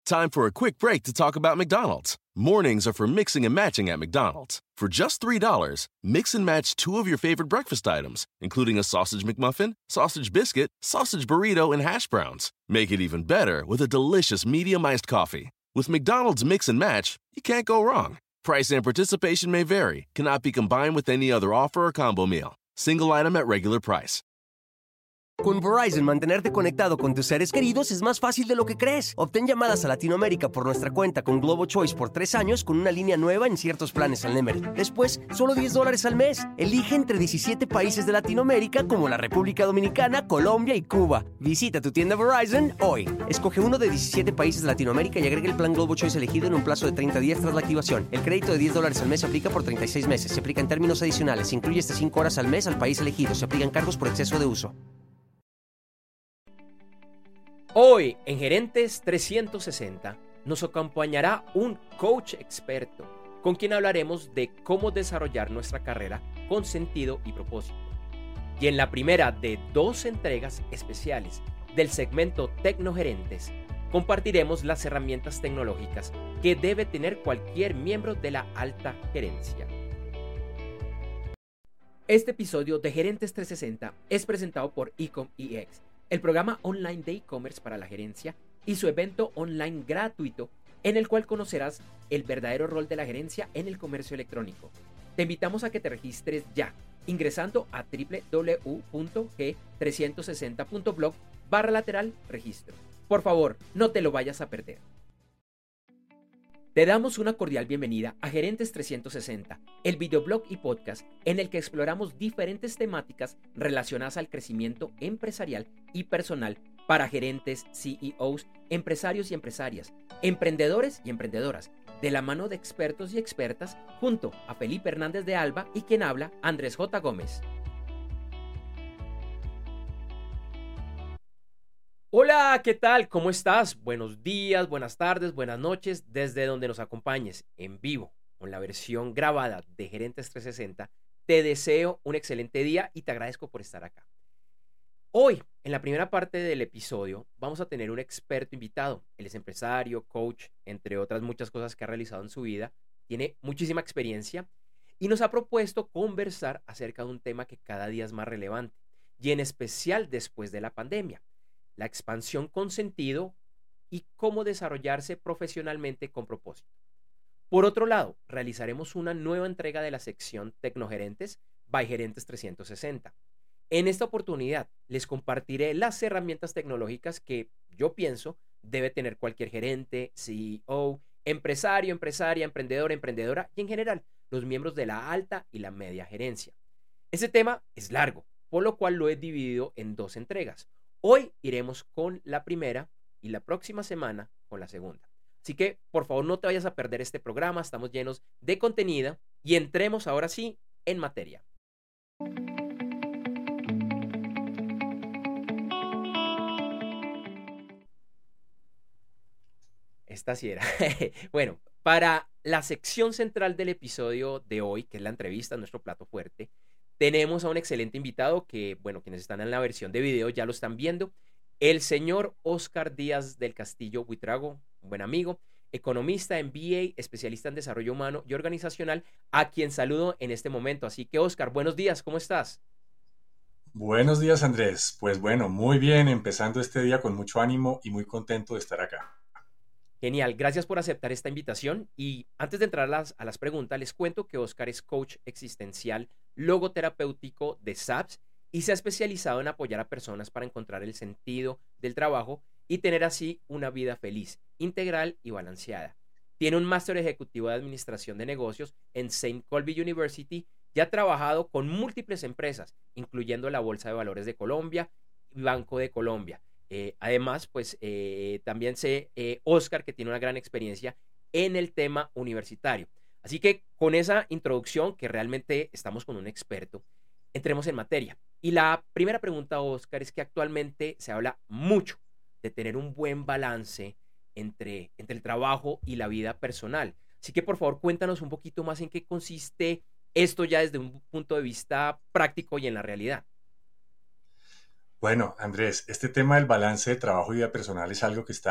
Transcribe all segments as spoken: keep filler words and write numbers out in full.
Time for a quick break to talk about McDonald's. Mornings are for mixing and matching at McDonald's. For just three dollars, mix and match two of your favorite breakfast items, including a sausage McMuffin, sausage biscuit, sausage burrito, and hash browns. Make it even better with a delicious medium iced coffee. With McDonald's Mix and Match, you can't go wrong. Price and participation may vary. Cannot be combined with any other offer or combo meal. Single item at regular price. Con Verizon, mantenerte conectado con tus seres queridos es más fácil de lo que crees. Obtén llamadas a Latinoamérica por nuestra cuenta con Globo Choice por tres años con una línea nueva en ciertos planes al Nemery. Después, solo diez dólares al mes. Elige entre diecisiete países de Latinoamérica como la República Dominicana, Colombia y Cuba. Visita tu tienda Verizon hoy. Escoge uno de diecisiete países de Latinoamérica y agrega el plan Globo Choice elegido en un plazo de treinta días tras la activación. El crédito de diez dólares al mes se aplica por treinta y seis meses. Se aplica en términos adicionales. Se incluye hasta cinco horas al mes al país elegido. Se aplican cargos por exceso de uso. Hoy en Gerentes trescientos sesenta nos acompañará un coach experto con quien hablaremos de cómo desarrollar nuestra carrera con sentido y propósito. Y en la primera de dos entregas especiales del segmento Tecnogerentes compartiremos las herramientas tecnológicas que debe tener cualquier miembro de la alta gerencia. Este episodio de Gerentes trescientos sesenta es presentado por EcomEX, el programa online de e-commerce para la gerencia y su evento online gratuito en el cual conocerás el verdadero rol de la gerencia en el comercio electrónico. Te invitamos a que te registres ya ingresando a doble u doble u doble u punto ge trescientos sesenta punto blog barra lateral registro. Por favor, no te lo vayas a perder. Te damos una cordial bienvenida a Gerentes trescientos sesenta, el videoblog y podcast en el que exploramos diferentes temáticas relacionadas al crecimiento empresarial y personal para gerentes, C E Os, empresarios y empresarias, emprendedores y emprendedoras, de la mano de expertos y expertas, junto a Felipe Hernández de Alba y quien habla, Andrés J. Gómez. Hola, ¿qué tal? ¿Cómo estás? Buenos días, buenas tardes, buenas noches, desde donde nos acompañes en vivo con la versión grabada de Gerentes trescientos sesenta. Te deseo un excelente día y te agradezco por estar acá. Hoy, en la primera parte del episodio, vamos a tener un experto invitado. Él es empresario, coach, entre otras muchas cosas que ha realizado en su vida. Tiene muchísima experiencia y nos ha propuesto conversar acerca de un tema que cada día es más relevante y en especial después de la pandemia. La expansión con sentido y cómo desarrollarse profesionalmente con propósito. Por otro lado, realizaremos una nueva entrega de la sección Tecnogerentes by Gerentes trescientos sesenta. En esta oportunidad les compartiré las herramientas tecnológicas que yo pienso debe tener cualquier gerente, C E O, empresario, empresaria, emprendedor, emprendedora y en general los miembros de la alta y la media gerencia. Este tema es largo, por lo cual lo he dividido en dos entregas. Hoy iremos con la primera y la próxima semana con la segunda. Así que, por favor, no te vayas a perder este programa. Estamos llenos de contenido y entremos ahora sí en materia. Esta sí era. Bueno, para la sección central del episodio de hoy, que es la entrevista, nuestro plato fuerte, tenemos a un excelente invitado que, bueno, quienes están en la versión de video ya lo están viendo. El señor Óscar Díaz del Castillo Buitrago, un buen amigo, economista, M B A, especialista en desarrollo humano y organizacional, a quien saludo en este momento. Así que, Óscar, buenos días, ¿cómo estás? Buenos días, Andrés. Pues bueno, muy bien, empezando este día con mucho ánimo y muy contento de estar acá. Genial, gracias por aceptar esta invitación y antes de entrar a las, a las preguntas, les cuento que Óscar es coach existencial logoterapéutico de S A P S y se ha especializado en apoyar a personas para encontrar el sentido del trabajo y tener así una vida feliz, integral y balanceada. Tiene un máster ejecutivo de administración de negocios en Saint Colby University y ha trabajado con múltiples empresas, incluyendo la Bolsa de Valores de Colombia y Banco de Colombia. Eh, además, pues eh, también sé, eh, Óscar, que tiene una gran experiencia en el tema universitario. Así que con esa introducción, que realmente estamos con un experto, entremos en materia. Y la primera pregunta, Óscar, es que actualmente se habla mucho de tener un buen balance entre, entre el trabajo y la vida personal. Así que por favor cuéntanos un poquito más en qué consiste esto ya desde un punto de vista práctico y en la realidad. Bueno, Andrés, este tema del balance de trabajo y vida personal es algo que está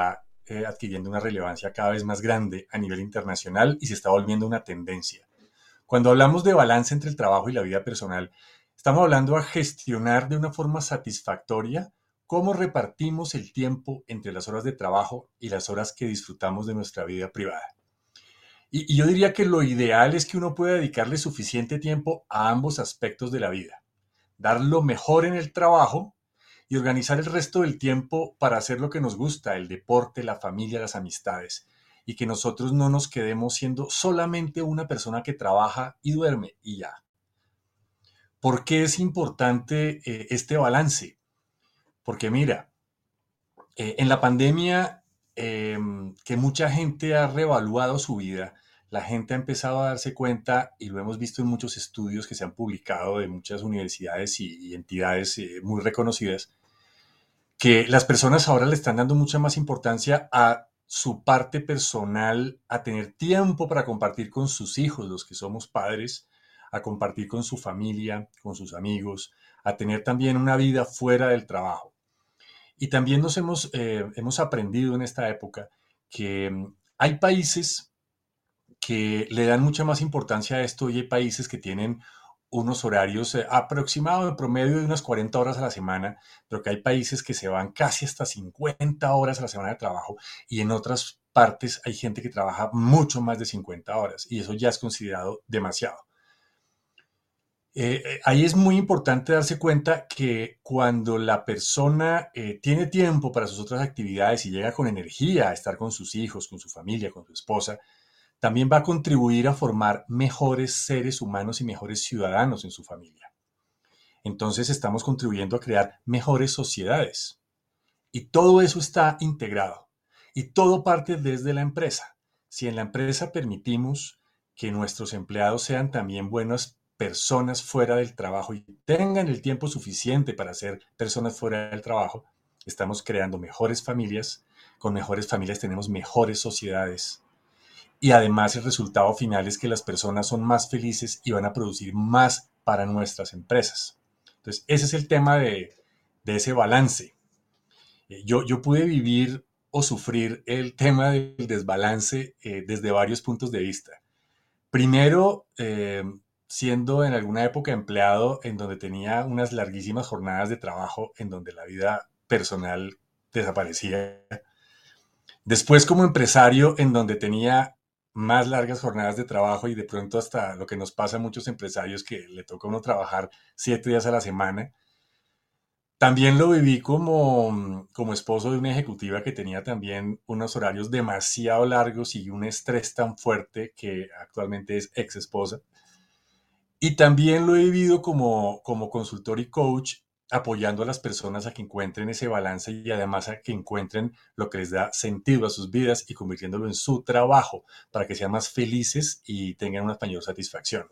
eh, adquiriendo una relevancia cada vez más grande a nivel internacional y se está volviendo una tendencia. Cuando hablamos de balance entre el trabajo y la vida personal, estamos hablando a gestionar de una forma satisfactoria cómo repartimos el tiempo entre las horas de trabajo y las horas que disfrutamos de nuestra vida privada. Y, y yo diría que lo ideal es que uno pueda dedicarle suficiente tiempo a ambos aspectos de la vida. Dar lo mejor en el trabajo y organizar el resto del tiempo para hacer lo que nos gusta, el deporte, la familia, las amistades. Y que nosotros no nos quedemos siendo solamente una persona que trabaja y duerme y ya. ¿Por qué es importante eh, este balance? Porque mira, eh, en la pandemia eh, que mucha gente ha reevaluado su vida, la gente ha empezado a darse cuenta, y lo hemos visto en muchos estudios que se han publicado de muchas universidades y, y entidades eh, muy reconocidas, que las personas ahora le están dando mucha más importancia a su parte personal, a tener tiempo para compartir con sus hijos, los que somos padres, a compartir con su familia, con sus amigos, a tener también una vida fuera del trabajo. Y también nos hemos, eh, hemos aprendido en esta época que mm, hay países que le dan mucha más importancia a esto y hay países que tienen unos horarios eh, aproximados en promedio de unas cuarenta horas a la semana, pero que hay países que se van casi hasta cincuenta horas a la semana de trabajo y en otras partes hay gente que trabaja mucho más de cincuenta horas y eso ya es considerado demasiado. Eh, eh, ahí es muy importante darse cuenta que cuando la persona eh, tiene tiempo para sus otras actividades y llega con energía a estar con sus hijos, con su familia, con su esposa, también va a contribuir a formar mejores seres humanos y mejores ciudadanos en su familia. Entonces estamos contribuyendo a crear mejores sociedades. Y todo eso está integrado. Y todo parte desde la empresa. Si en la empresa permitimos que nuestros empleados sean también buenas personas fuera del trabajo y tengan el tiempo suficiente para ser personas fuera del trabajo, estamos creando mejores familias. Con mejores familias tenemos mejores sociedades. Y además el resultado final es que las personas son más felices y van a producir más para nuestras empresas. Entonces, ese es el tema de, de ese balance. Yo, yo pude vivir o sufrir el tema del desbalance eh, desde varios puntos de vista. Primero, eh, siendo en alguna época empleado en donde tenía unas larguísimas jornadas de trabajo en donde la vida personal desaparecía. Después como empresario en donde tenía más largas jornadas de trabajo y de pronto hasta lo que nos pasa a muchos empresarios que le toca a uno trabajar siete días a la semana. También lo viví como, como esposo de una ejecutiva que tenía también unos horarios demasiado largos y un estrés tan fuerte que actualmente es ex esposa. Y también lo he vivido como, como consultor y coach, apoyando a las personas a que encuentren ese balance y además a que encuentren lo que les da sentido a sus vidas y convirtiéndolo en su trabajo para que sean más felices y tengan una mayor satisfacción.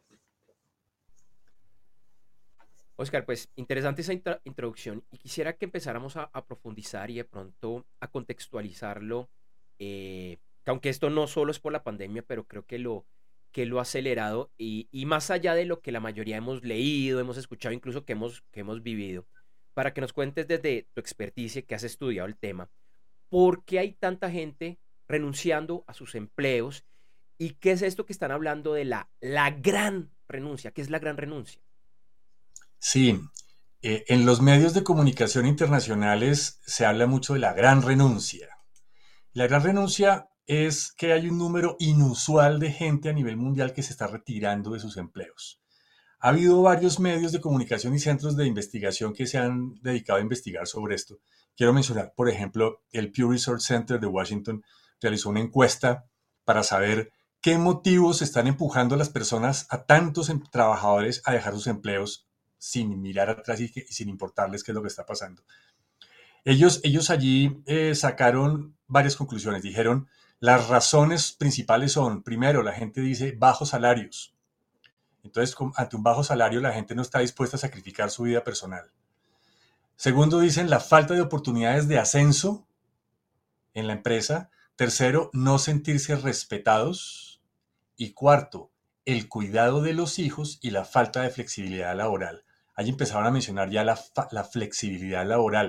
Oscar, pues interesante esa intra- introducción y quisiera que empezáramos a, a profundizar y de pronto a contextualizarlo, eh, que aunque esto no solo es por la pandemia, pero creo que lo, que lo ha acelerado y, y más allá de lo que la mayoría hemos leído, hemos escuchado, incluso que hemos, que hemos vivido, para que nos cuentes desde tu experticia, que has estudiado el tema, ¿por qué hay tanta gente renunciando a sus empleos? ¿Y qué es esto que están hablando de la, la gran renuncia? ¿Qué es la gran renuncia? Sí, eh, en los medios de comunicación internacionales se habla mucho de la gran renuncia. La gran renuncia es que hay un número inusual de gente a nivel mundial que se está retirando de sus empleos. Ha habido varios medios de comunicación y centros de investigación que se han dedicado a investigar sobre esto. Quiero mencionar, por ejemplo, el Pew Research Center de Washington realizó una encuesta para saber qué motivos están empujando a las personas, a tantos em- trabajadores, a dejar sus empleos sin mirar atrás y, que- y sin importarles qué es lo que está pasando. Ellos, ellos allí eh, sacaron varias conclusiones. Dijeron, las razones principales son, primero, la gente dice bajos salarios. Entonces, con- ante un bajo salario, la gente no está dispuesta a sacrificar su vida personal. Segundo, dicen la falta de oportunidades de ascenso en la empresa. Tercero, no sentirse respetados. Y cuarto, el cuidado de los hijos y la falta de flexibilidad laboral. Ahí empezaron a mencionar ya la, fa- la flexibilidad laboral.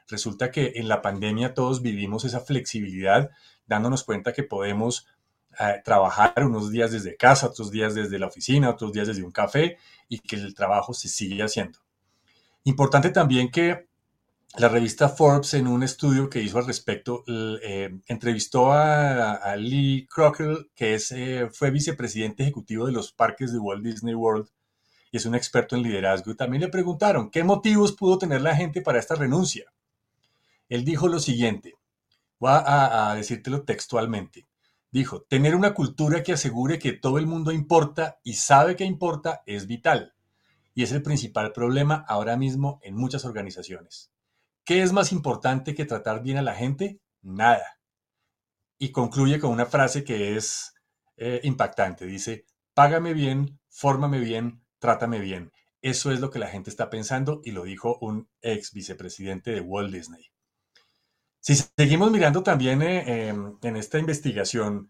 Resulta que en la pandemia todos vivimos esa flexibilidad, dándonos cuenta que podemos eh, trabajar unos días desde casa, otros días desde la oficina, otros días desde un café, y que el trabajo se sigue haciendo. Importante también que la revista Forbes, en un estudio que hizo al respecto, eh, entrevistó a, a Lee Crockett, que es, eh, fue vicepresidente ejecutivo de los parques de Walt Disney World y es un experto en liderazgo. Y también le preguntaron qué motivos pudo tener la gente para esta renuncia. Él dijo lo siguiente, voy a, a decírtelo textualmente. Dijo, tener una cultura que asegure que todo el mundo importa y sabe que importa es vital. Y es el principal problema ahora mismo en muchas organizaciones. ¿Qué es más importante que tratar bien a la gente? Nada. Y concluye con una frase que es eh, impactante. Dice, págame bien, fórmame bien, trátame bien. Eso es lo que la gente está pensando y lo dijo un ex vicepresidente de Walt Disney. Si seguimos mirando también eh, eh, en esta investigación,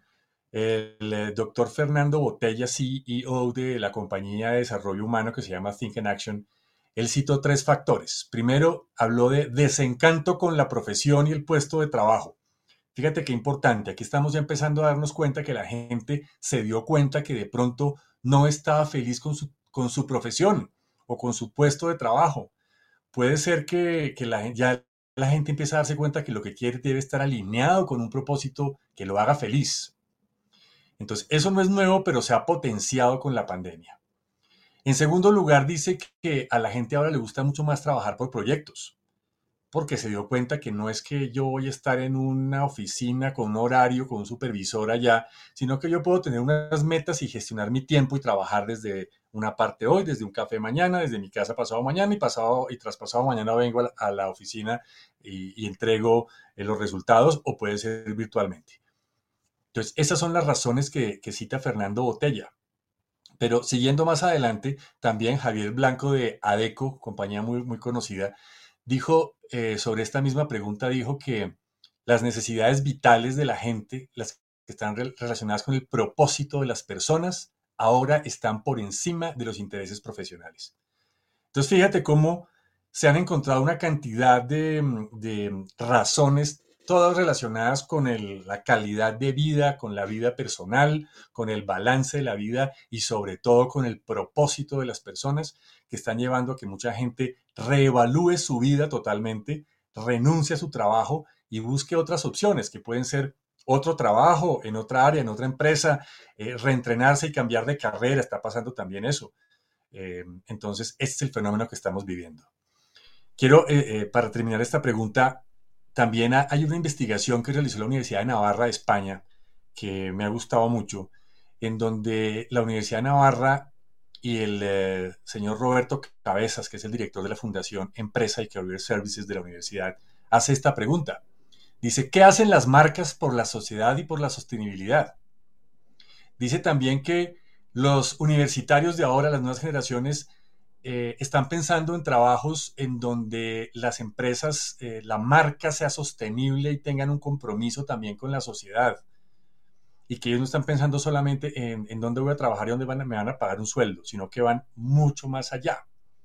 el eh, doctor Fernando Botella, C E O de la compañía de desarrollo humano que se llama Think and Action, él citó tres factores. Primero, habló de desencanto con la profesión y el puesto de trabajo. Fíjate qué importante, aquí estamos ya empezando a darnos cuenta que la gente se dio cuenta que de pronto no estaba feliz con su, con su profesión o con su puesto de trabajo. Puede ser que, que la, ya la gente empiece a darse cuenta que lo que quiere debe estar alineado con un propósito que lo haga feliz. Entonces, eso no es nuevo, pero se ha potenciado con la pandemia. En segundo lugar, dice que a la gente ahora le gusta mucho más trabajar por proyectos, porque se dio cuenta que no es que yo voy a estar en una oficina con un horario, con un supervisor allá, sino que yo puedo tener unas metas y gestionar mi tiempo y trabajar desde una parte hoy, desde un café mañana, desde mi casa pasado mañana y pasado y tras pasado mañana vengo a la, a la oficina y, y entrego eh, los resultados, o puede ser virtualmente. Entonces, esas son las razones que, que cita Fernando Botella. Pero siguiendo más adelante, también Javier Blanco de Adecco, compañía muy, muy conocida, dijo eh, sobre esta misma pregunta, dijo que las necesidades vitales de la gente, las que están re relacionadas con el propósito de las personas, ahora están por encima de los intereses profesionales. Entonces, fíjate cómo se han encontrado una cantidad de, de razones, todas relacionadas con el, la calidad de vida, con la vida personal, con el balance de la vida y sobre todo con el propósito de las personas, que están llevando a que mucha gente reevalúe su vida totalmente, renuncie a su trabajo y busque otras opciones, que pueden ser otro trabajo en otra área, en otra empresa, eh, reentrenarse y cambiar de carrera. Está pasando también eso. Eh, entonces, este es el fenómeno que estamos viviendo. Quiero, eh, eh, para terminar esta pregunta, también hay una investigación que realizó la Universidad de Navarra de España, que me ha gustado mucho, en donde la Universidad de Navarra y el eh, señor Roberto Cabezas, que es el director de la Fundación Empresa y Career Services de la universidad, hace esta pregunta. Dice, ¿qué hacen las marcas por la sociedad y por la sostenibilidad? Dice también que los universitarios de ahora, las nuevas generaciones, Eh, están pensando en trabajos en donde las empresas, eh, la marca sea sostenible y tengan un compromiso también con la sociedad. Y que ellos no están pensando solamente en, en dónde voy a trabajar y dónde van a, me van a pagar un sueldo, sino que van mucho más allá.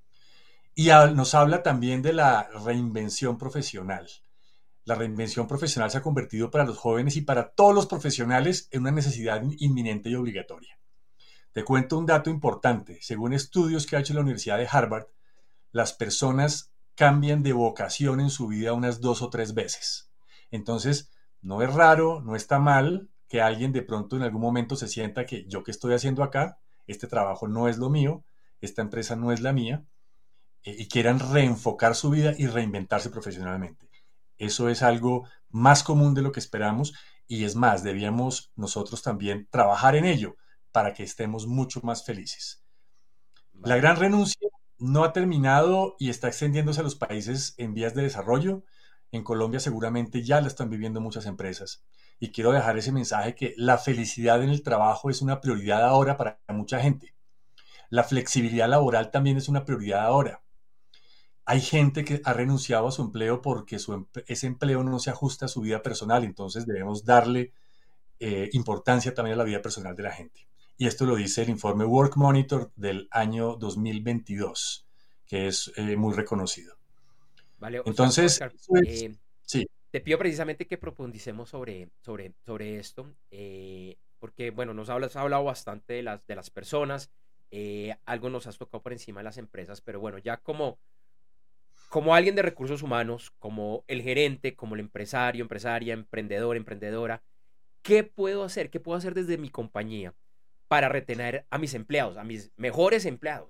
Y a, nos habla también de la reinvención profesional. La reinvención profesional se ha convertido para los jóvenes y para todos los profesionales en una necesidad inminente y obligatoria. Te cuento un dato importante. Según estudios que ha hecho la Universidad de Harvard, las personas cambian de vocación en su vida unas dos o tres veces. Entonces, no es raro, no está mal que alguien de pronto en algún momento se sienta que yo qué estoy haciendo acá, este trabajo no es lo mío, esta empresa no es la mía, eh, y quieran reenfocar su vida y reinventarse profesionalmente. Eso es algo más común de lo que esperamos y es más, debíamos nosotros también trabajar en ello, para que estemos mucho más felices. Vale. La gran renuncia no ha terminado y está extendiéndose a los países en vías de desarrollo. En Colombia seguramente ya la están viviendo muchas empresas. Y quiero dejar ese mensaje que la felicidad en el trabajo es una prioridad ahora para mucha gente. La flexibilidad laboral también es una prioridad ahora. Hay gente que ha renunciado a su empleo porque su, ese empleo no se ajusta a su vida personal, entonces debemos darle eh, importancia también a la vida personal de la gente. Y esto lo dice el informe Work Monitor del año dos mil veintidós, que es eh, muy reconocido. Vale, Oscar, Entonces, Oscar, eso es, eh, sí, te pido precisamente que profundicemos sobre, sobre, sobre esto, eh, porque, bueno, nos hablas, has hablado bastante de las, de las personas, eh, algo nos has tocado por encima de las empresas, pero bueno, ya como, como alguien de recursos humanos, como el gerente, como el empresario, empresaria, emprendedor, emprendedora, ¿qué puedo hacer? ¿Qué puedo hacer desde mi compañía para retener a mis empleados, a mis mejores empleados?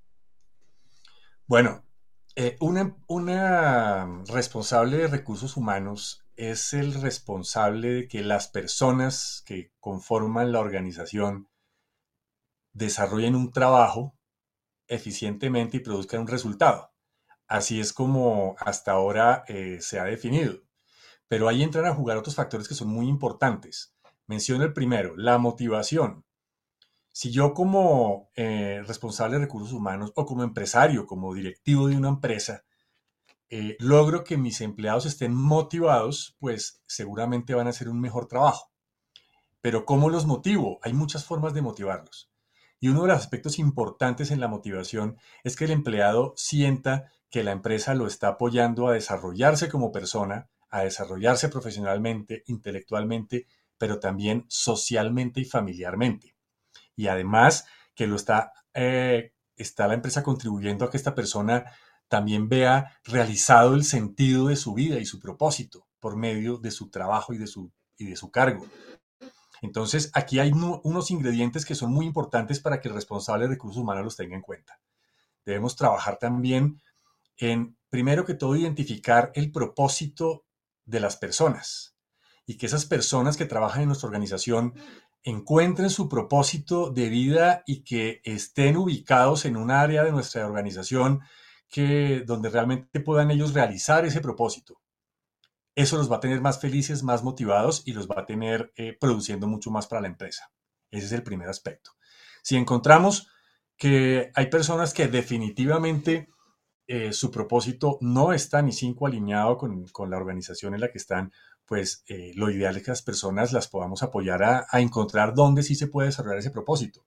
bueno, eh, una, una responsable de recursos humanos es el responsable de que las personas que conforman la organización desarrollen un trabajo eficientemente y produzcan un resultado. Así es como hasta ahora eh, se ha definido. Pero ahí entran a jugar otros factores que son muy importantes. Menciono el primero, la motivación. Si yo como eh, responsable de recursos humanos o como empresario, como directivo de una empresa, eh, logro que mis empleados estén motivados, pues seguramente van a hacer un mejor trabajo. Pero ¿cómo los motivo? Hay muchas formas de motivarlos. Y uno de los aspectos importantes en la motivación es que el empleado sienta que la empresa lo está apoyando a desarrollarse como persona, a desarrollarse profesionalmente, intelectualmente, pero también socialmente y familiarmente. Y además que lo está, eh, está la empresa contribuyendo a que esta persona también vea realizado el sentido de su vida y su propósito por medio de su trabajo y de su, y de su cargo. Entonces, aquí hay no, unos ingredientes que son muy importantes para que el responsable de recursos humanos los tenga en cuenta. Debemos trabajar también en, primero que todo, identificar el propósito de las personas y que esas personas que trabajan en nuestra organización encuentren su propósito de vida y que estén ubicados en un área de nuestra organización que, donde realmente puedan ellos realizar ese propósito. Eso los va a tener más felices, más motivados y los va a tener eh, produciendo mucho más para la empresa. Ese es el primer aspecto. Si encontramos que hay personas que definitivamente eh, su propósito no está ni cinco alineado con, con, la organización en la que están, pues eh, lo ideal es que las personas las podamos apoyar a, a encontrar dónde sí se puede desarrollar ese propósito.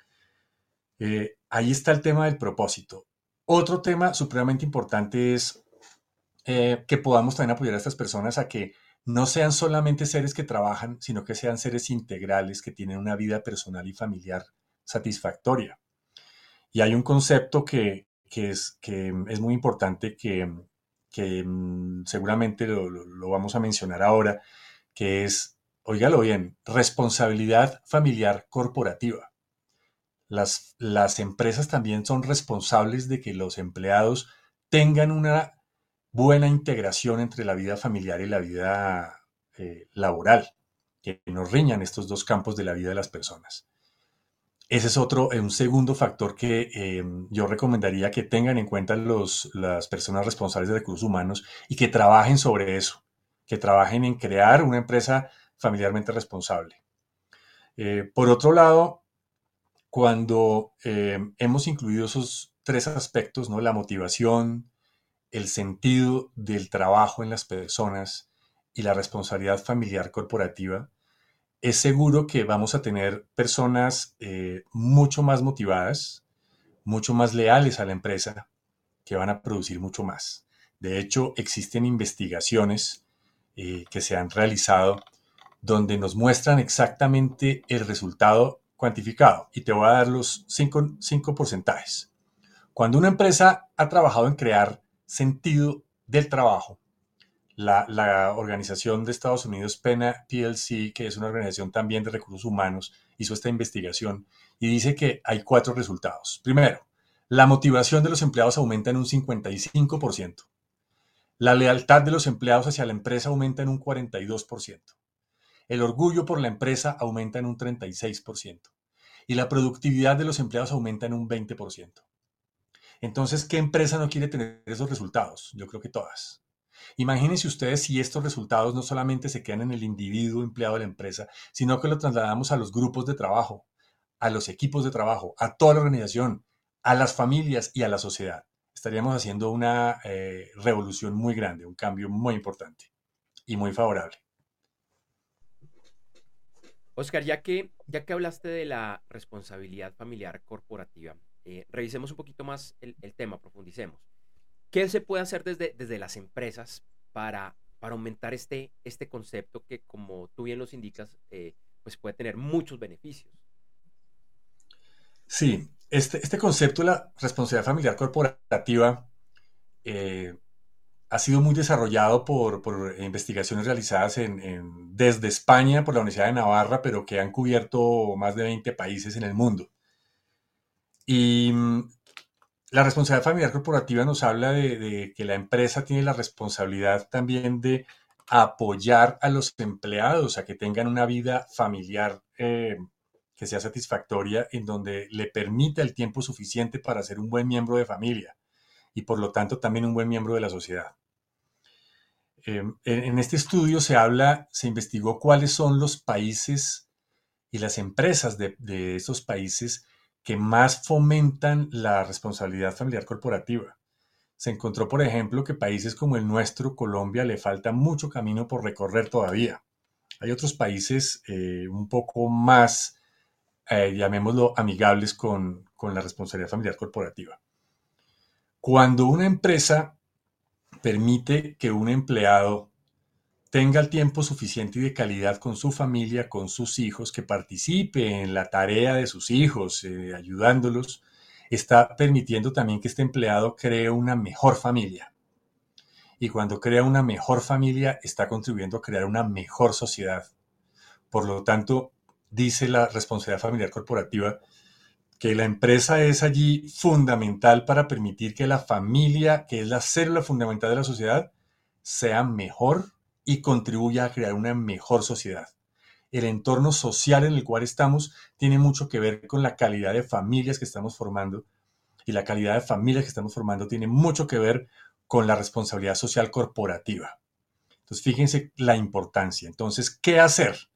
Eh, ahí está el tema del propósito. Otro tema supremamente importante es eh, que podamos también apoyar a estas personas a que no sean solamente seres que trabajan, sino que sean seres integrales que tienen una vida personal y familiar satisfactoria. Y hay un concepto que, que, es, que es muy importante que, que seguramente lo, lo, lo vamos a mencionar ahora, que es, óigalo bien, responsabilidad familiar corporativa. Las, las empresas también son responsables de que los empleados tengan una buena integración entre la vida familiar y la vida eh, laboral, que nos riñan estos dos campos de la vida de las personas. Ese es otro, un segundo factor que eh, yo recomendaría que tengan en cuenta los, las personas responsables de recursos humanos y que trabajen sobre eso, que trabajen en crear una empresa familiarmente responsable. Eh, por otro lado, cuando eh, hemos incluido esos tres aspectos, ¿no? La motivación, el sentido del trabajo en las personas y la responsabilidad familiar corporativa, es seguro que vamos a tener personas eh, mucho más motivadas, mucho más leales a la empresa, que van a producir mucho más. De hecho, existen investigaciones eh, que se han realizado donde nos muestran exactamente el resultado cuantificado. Y te voy a dar los cinco, cinco porcentajes. Cuando una empresa ha trabajado en crear sentido del trabajo, la, la organización de Estados Unidos, PENA P L C, que es una organización también de recursos humanos, hizo esta investigación y dice que hay cuatro resultados. Primero, la motivación de los empleados aumenta en un cincuenta y cinco por ciento. La lealtad de los empleados hacia la empresa aumenta en un cuarenta y dos por ciento. El orgullo por la empresa aumenta en un treinta y seis por ciento. Y la productividad de los empleados aumenta en un veinte por ciento. Entonces, ¿qué empresa no quiere tener esos resultados? Yo creo que todas. Imagínense ustedes si estos resultados no solamente se quedan en el individuo empleado de la empresa, sino que lo trasladamos a los grupos de trabajo, a los equipos de trabajo, a toda la organización, a las familias y a la sociedad. Estaríamos haciendo una eh, revolución muy grande, un cambio muy importante y muy favorable. Oscar, ya que, ya que hablaste de la responsabilidad familiar corporativa, eh, revisemos un poquito más el, el tema, profundicemos. ¿Qué se puede hacer desde, desde las empresas para, para aumentar este, este concepto que, como tú bien los indicas, eh, pues puede tener muchos beneficios? Sí, este, este concepto de la responsabilidad familiar corporativa eh, ha sido muy desarrollado por, por investigaciones realizadas en, en- desde España por la Universidad de Navarra, pero que han cubierto más de veinte países en el mundo. Y mm, la responsabilidad familiar corporativa nos habla de, de que la empresa tiene la responsabilidad también de apoyar a los empleados a que tengan una vida familiar eh, que sea satisfactoria, en donde le permita el tiempo suficiente para ser un buen miembro de familia y por lo tanto también un buen miembro de la sociedad. Eh, en, en este estudio se habla, se investigó cuáles son los países y las empresas de, de esos países que más fomentan la responsabilidad familiar corporativa. Se encontró, por ejemplo, que países como el nuestro, Colombia, le falta mucho camino por recorrer todavía. Hay otros países eh, un poco más, eh, llamémoslo, amigables con, con la responsabilidad familiar corporativa. Cuando una empresa permite que un empleado tenga el tiempo suficiente y de calidad con su familia, con sus hijos, que participe en la tarea de sus hijos, eh, ayudándolos, está permitiendo también que este empleado cree una mejor familia. Y cuando crea una mejor familia, está contribuyendo a crear una mejor sociedad. Por lo tanto, dice la responsabilidad familiar corporativa que la empresa es allí fundamental para permitir que la familia, que es la célula fundamental de la sociedad, sea mejor y contribuya a crear una mejor sociedad. El entorno social en el cual estamos tiene mucho que ver con la calidad de familias que estamos formando, y la calidad de familias que estamos formando tiene mucho que ver con la responsabilidad social corporativa. Entonces, fíjense la importancia. Entonces, ¿qué hacer?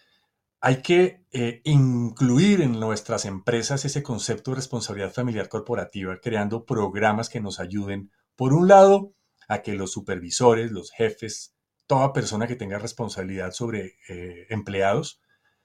Hay que eh, incluir en nuestras empresas ese concepto de responsabilidad familiar corporativa, creando programas que nos ayuden, por un lado, a que los supervisores, los jefes, toda persona que tenga responsabilidad sobre eh, empleados,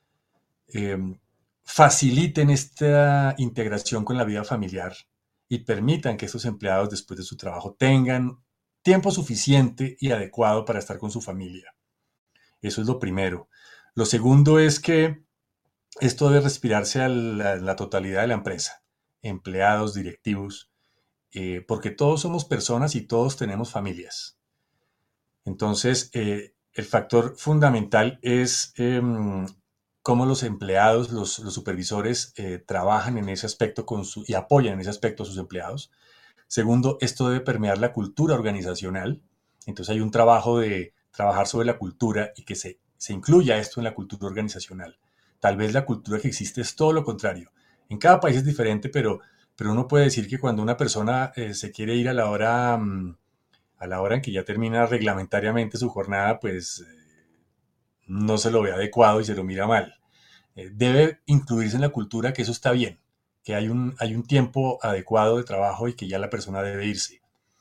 eh, faciliten esta integración con la vida familiar y permitan que estos empleados después de su trabajo tengan tiempo suficiente y adecuado para estar con su familia. Eso es lo primero. Lo segundo es que esto debe respirarse a la, a la totalidad de la empresa, empleados, directivos, eh, porque todos somos personas y todos tenemos familias. Entonces, eh, el factor fundamental es eh, cómo los empleados, los, los supervisores eh, trabajan en ese aspecto con su, y apoyan en ese aspecto a sus empleados. Segundo, esto debe permear la cultura organizacional. Entonces hay un trabajo de trabajar sobre la cultura y que se, se incluya esto en la cultura organizacional. Tal vez la cultura que existe es todo lo contrario. En cada país es diferente, pero, pero uno puede decir que cuando una persona eh, se quiere ir a la hora, um, a la hora en que ya termina reglamentariamente su jornada, pues eh, no se lo ve adecuado y se lo mira mal. Eh, debe incluirse en la cultura que eso está bien, que hay un, hay un tiempo adecuado de trabajo y que ya la persona debe irse.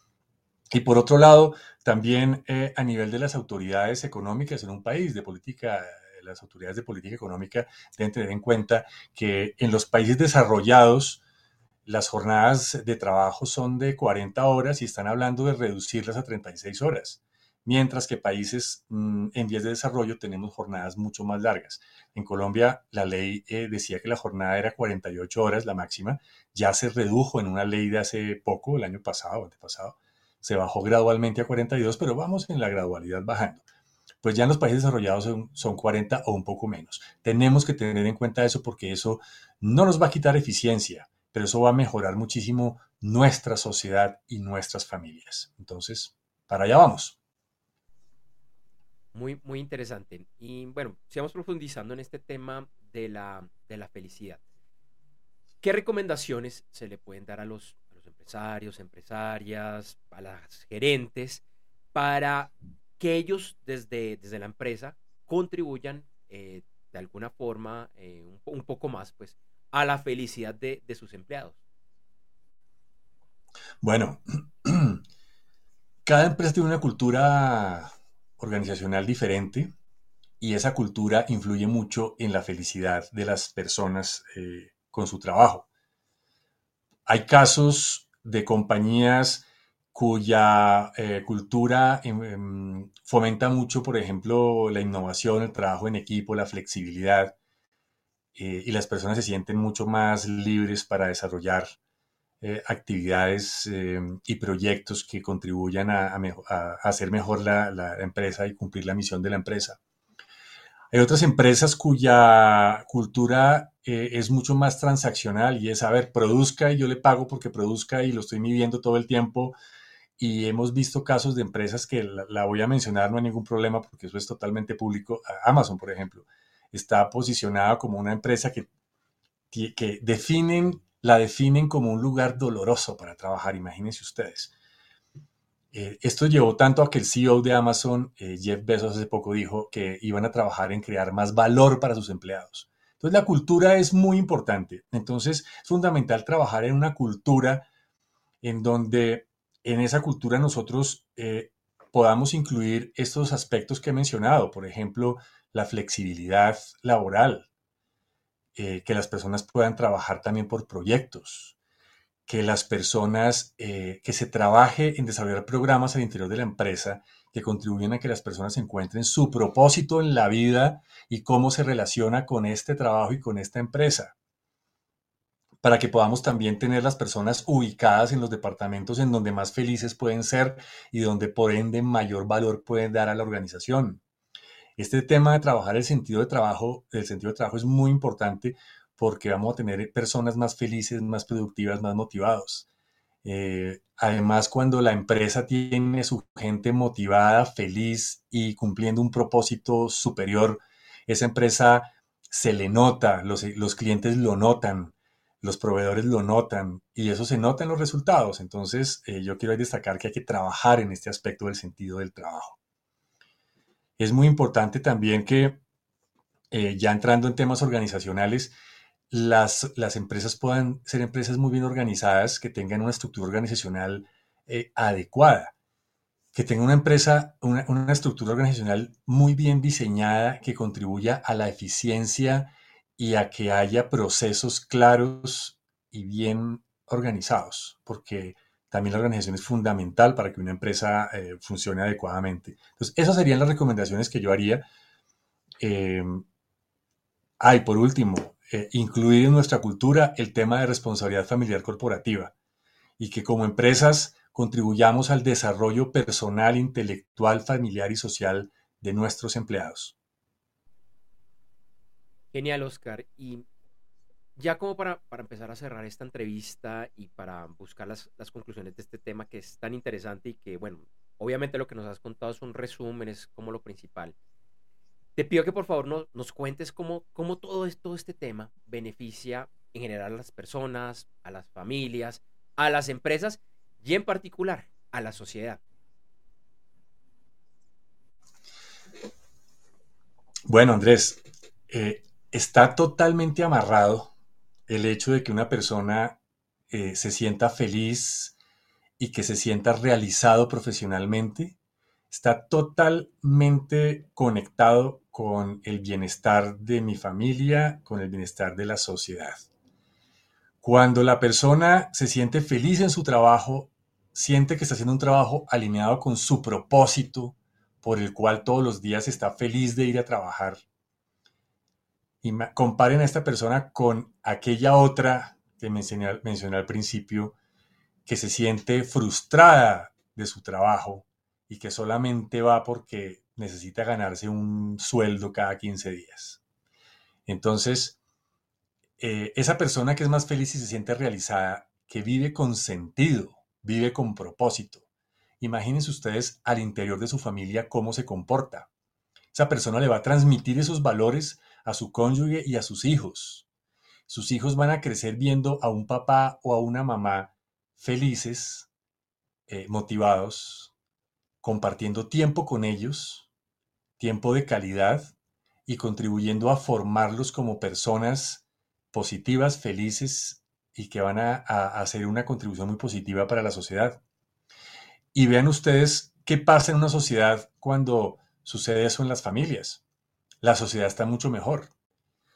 Y por otro lado, también eh, a nivel de las autoridades económicas en un país, de política, las autoridades de política económica deben tener en cuenta que en los países desarrollados las jornadas de trabajo son de cuarenta horas y están hablando de reducirlas a treinta y seis horas, mientras que países mmm, en vías de desarrollo tenemos jornadas mucho más largas. En Colombia la ley eh, decía que la jornada era cuarenta y ocho horas, la máxima, ya se redujo en una ley de hace poco, el año pasado, antepasado, se bajó gradualmente a cuarenta y dos, pero vamos en la gradualidad bajando. Pues ya en los países desarrollados son, son cuarenta o un poco menos. Tenemos que tener en cuenta eso porque eso no nos va a quitar eficiencia, pero eso va a mejorar muchísimo nuestra sociedad y nuestras familias. Entonces, para allá vamos. Muy, muy interesante. Y bueno, sigamos profundizando en este tema de la, de la felicidad. ¿Qué recomendaciones se le pueden dar a los, a los empresarios, empresarias, a las gerentes, para que ellos desde, desde la empresa contribuyan eh, de alguna forma eh, un, un, poco más pues, a la felicidad de, de sus empleados? Bueno, cada empresa tiene una cultura organizacional diferente y esa cultura influye mucho en la felicidad de las personas eh, con su trabajo. Hay casos de compañías cuya eh, cultura em, fomenta mucho, por ejemplo, la innovación, el trabajo en equipo, la flexibilidad, eh, y las personas se sienten mucho más libres para desarrollar eh, actividades eh, y proyectos que contribuyan a, a, mejo- a hacer mejor la, la empresa y cumplir la misión de la empresa. Hay otras empresas cuya cultura eh, es mucho más transaccional y es, a ver, produzca y yo le pago porque produzca y lo estoy midiendo todo el tiempo. Y hemos visto casos de empresas que la, la voy a mencionar, no hay ningún problema porque eso es totalmente público. Amazon, por ejemplo, está posicionada como una empresa que, que definen, la definen como un lugar doloroso para trabajar, imagínense ustedes. Eh, esto llevó tanto a que el C E O de Amazon, eh, Jeff Bezos, hace poco dijo que iban a trabajar en crear más valor para sus empleados. Entonces, la cultura es muy importante. Entonces, es fundamental trabajar en una cultura en donde en esa cultura nosotros eh, podamos incluir estos aspectos que he mencionado, por ejemplo, la flexibilidad laboral, eh, que las personas puedan trabajar también por proyectos, que las personas, eh, que se trabaje en desarrollar programas al interior de la empresa que contribuyen a que las personas encuentren su propósito en la vida y cómo se relaciona con este trabajo y con esta empresa, para que podamos también tener las personas ubicadas en los departamentos en donde más felices pueden ser y donde por ende mayor valor pueden dar a la organización. Este tema de trabajar el sentido de trabajo, el sentido de trabajo es muy importante porque vamos a tener personas más felices, más productivas, más motivados. Eh, además, cuando la empresa tiene su gente motivada, feliz y cumpliendo un propósito superior, esa empresa se le nota, los, los clientes lo notan, los proveedores lo notan y eso se nota en los resultados. Entonces, eh, yo quiero destacar que hay que trabajar en este aspecto del sentido del trabajo. Es muy importante también que, eh, ya entrando en temas organizacionales, las, las empresas puedan ser empresas muy bien organizadas, que tengan una estructura organizacional eh, adecuada, que tengan una empresa, una, una estructura organizacional muy bien diseñada que contribuya a la eficiencia y a que haya procesos claros y bien organizados, porque también la organización es fundamental para que una empresa eh, funcione adecuadamente. Entonces, esas serían las recomendaciones que yo haría. Eh, Ah, y por último, eh, incluir en nuestra cultura el tema de responsabilidad familiar corporativa y que como empresas contribuyamos al desarrollo personal, intelectual, familiar y social de nuestros empleados. Genial, Oscar. Y ya como para, para empezar a cerrar esta entrevista y para buscar las, las conclusiones de este tema que es tan interesante y que, bueno, obviamente lo que nos has contado es un resumen, es como lo principal. Te pido que por favor no- nos cuentes cómo, cómo todo, es- todo este tema beneficia en general a las personas, a las familias, a las empresas y en particular a la sociedad. Bueno, Andrés, eh, está totalmente amarrado el hecho de que una persona eh, se sienta feliz y que se sienta realizado profesionalmente, está totalmente conectado con el bienestar de mi familia, con el bienestar de la sociedad. Cuando la persona se siente feliz en su trabajo, siente que está haciendo un trabajo alineado con su propósito, por el cual todos los días está feliz de ir a trabajar. Y comparen a esta persona con aquella otra que mencioné, mencioné al principio, que se siente frustrada de su trabajo y que solamente va porque necesita ganarse un sueldo cada quince días. Entonces, eh, esa persona que es más feliz y se siente realizada, que vive con sentido, vive con propósito. Imagínense ustedes al interior de su familia cómo se comporta. Esa persona le va a transmitir esos valores a su cónyuge y a sus hijos. Sus hijos van a crecer viendo a un papá o a una mamá felices, eh, motivados, compartiendo tiempo con ellos, tiempo de calidad y contribuyendo a formarlos como personas positivas, felices y que van a, a hacer una contribución muy positiva para la sociedad. Y vean ustedes qué pasa en una sociedad cuando sucede eso en las familias. La sociedad está mucho mejor.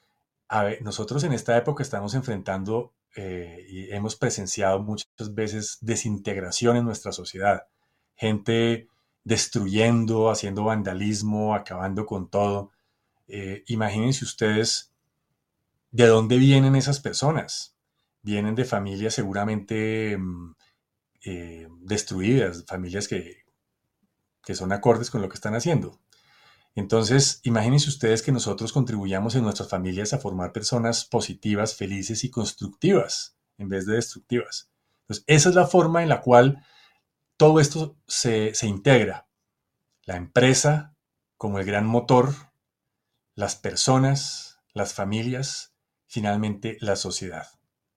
A ver, nosotros en esta época estamos enfrentando eh, y hemos presenciado muchas veces desintegración en nuestra sociedad. Gente destruyendo, haciendo vandalismo, acabando con todo. Eh, imagínense ustedes de dónde vienen esas personas. Vienen de familias seguramente mm, eh, destruidas, familias que, que son acordes con lo que están haciendo. Entonces, imagínense ustedes que nosotros contribuyamos en nuestras familias a formar personas positivas, felices y constructivas en vez de destructivas. Entonces, esa es la forma en la cual todo esto se, se integra. La empresa como el gran motor, las personas, las familias, finalmente la sociedad.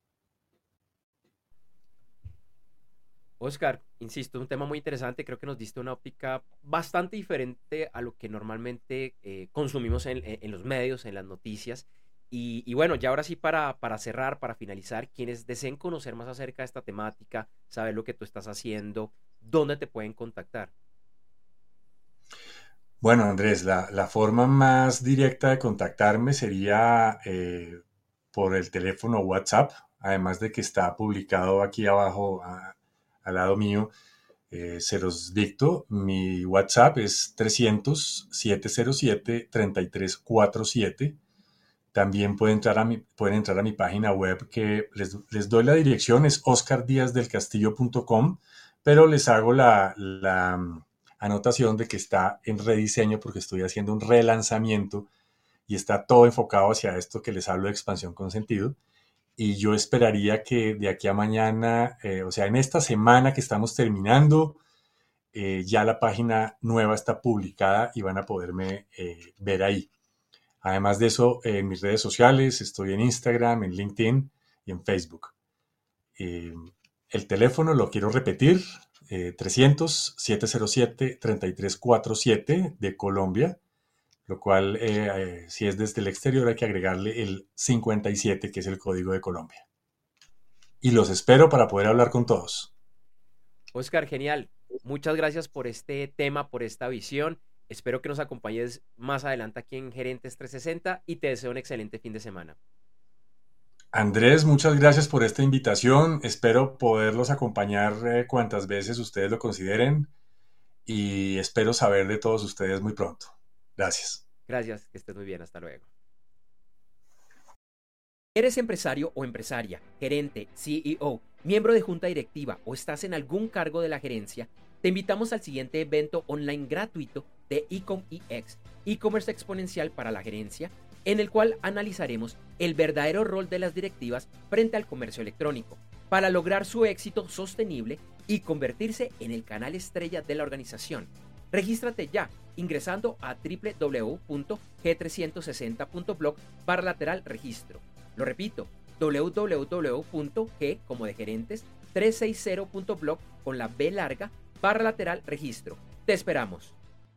Oscar, insisto, es un tema muy interesante. Creo que nos diste una óptica bastante diferente a lo que normalmente eh, consumimos en, en- en los medios, en las noticias. Y, y bueno, ya ahora sí para, para cerrar, para finalizar, quienes deseen conocer más acerca de esta temática, saber lo que tú estás haciendo, ¿dónde te pueden contactar? Bueno, Andrés, la, la forma más directa de contactarme sería eh, por el teléfono WhatsApp, además de que está publicado aquí abajo a- al lado mío, eh, se los dicto. Mi WhatsApp es trescientos, setecientos siete, treinta y tres cuarenta y siete. También pueden entrar a mi, pueden entrar a mi página web que les, les doy la dirección, es oscar díaz del castillo punto com, pero les hago la, la mm, anotación de que está en rediseño porque estoy haciendo un relanzamiento y está todo enfocado hacia esto que les hablo de expansión con sentido. Y yo esperaría que de aquí a mañana, eh, o sea, en esta semana que estamos terminando, eh, ya la página nueva está publicada y van a poderme eh, ver ahí. Además de eso, eh, en mis redes sociales, estoy en Instagram, en LinkedIn y en Facebook. Eh, el teléfono lo quiero repetir, eh, trescientos, setecientos siete, treinta y tres cuarenta y siete de Colombia, lo cual eh, eh, si es desde el exterior hay que agregarle el cincuenta y siete, que es el código de Colombia. Y los espero para poder hablar con todos. Oscar, genial. Muchas gracias por este tema, por esta visión. Espero que nos acompañes más adelante aquí en Gerentes trescientos sesenta y te deseo un excelente fin de semana. Andrés, muchas gracias por esta invitación. Espero poderlos acompañar eh, cuantas veces ustedes lo consideren y espero saber de todos ustedes muy pronto. Gracias. Gracias, que estés muy bien. Hasta luego. ¿Eres empresario o empresaria, gerente, C E O, miembro de junta directiva o estás en algún cargo de la gerencia? Te invitamos al siguiente evento online gratuito de EcomEX, e-commerce exponencial para la gerencia, en el cual analizaremos el verdadero rol de las directivas frente al comercio electrónico para lograr su éxito sostenible y convertirse en el canal estrella de la organización. Regístrate ya ingresando a doble u doble u doble u punto g trescientos sesenta punto blog barra lateral registro. Lo repito, doble u doble u doble u punto g como de gerentes trescientos sesenta punto blog con la B larga barra lateral registro. Te esperamos.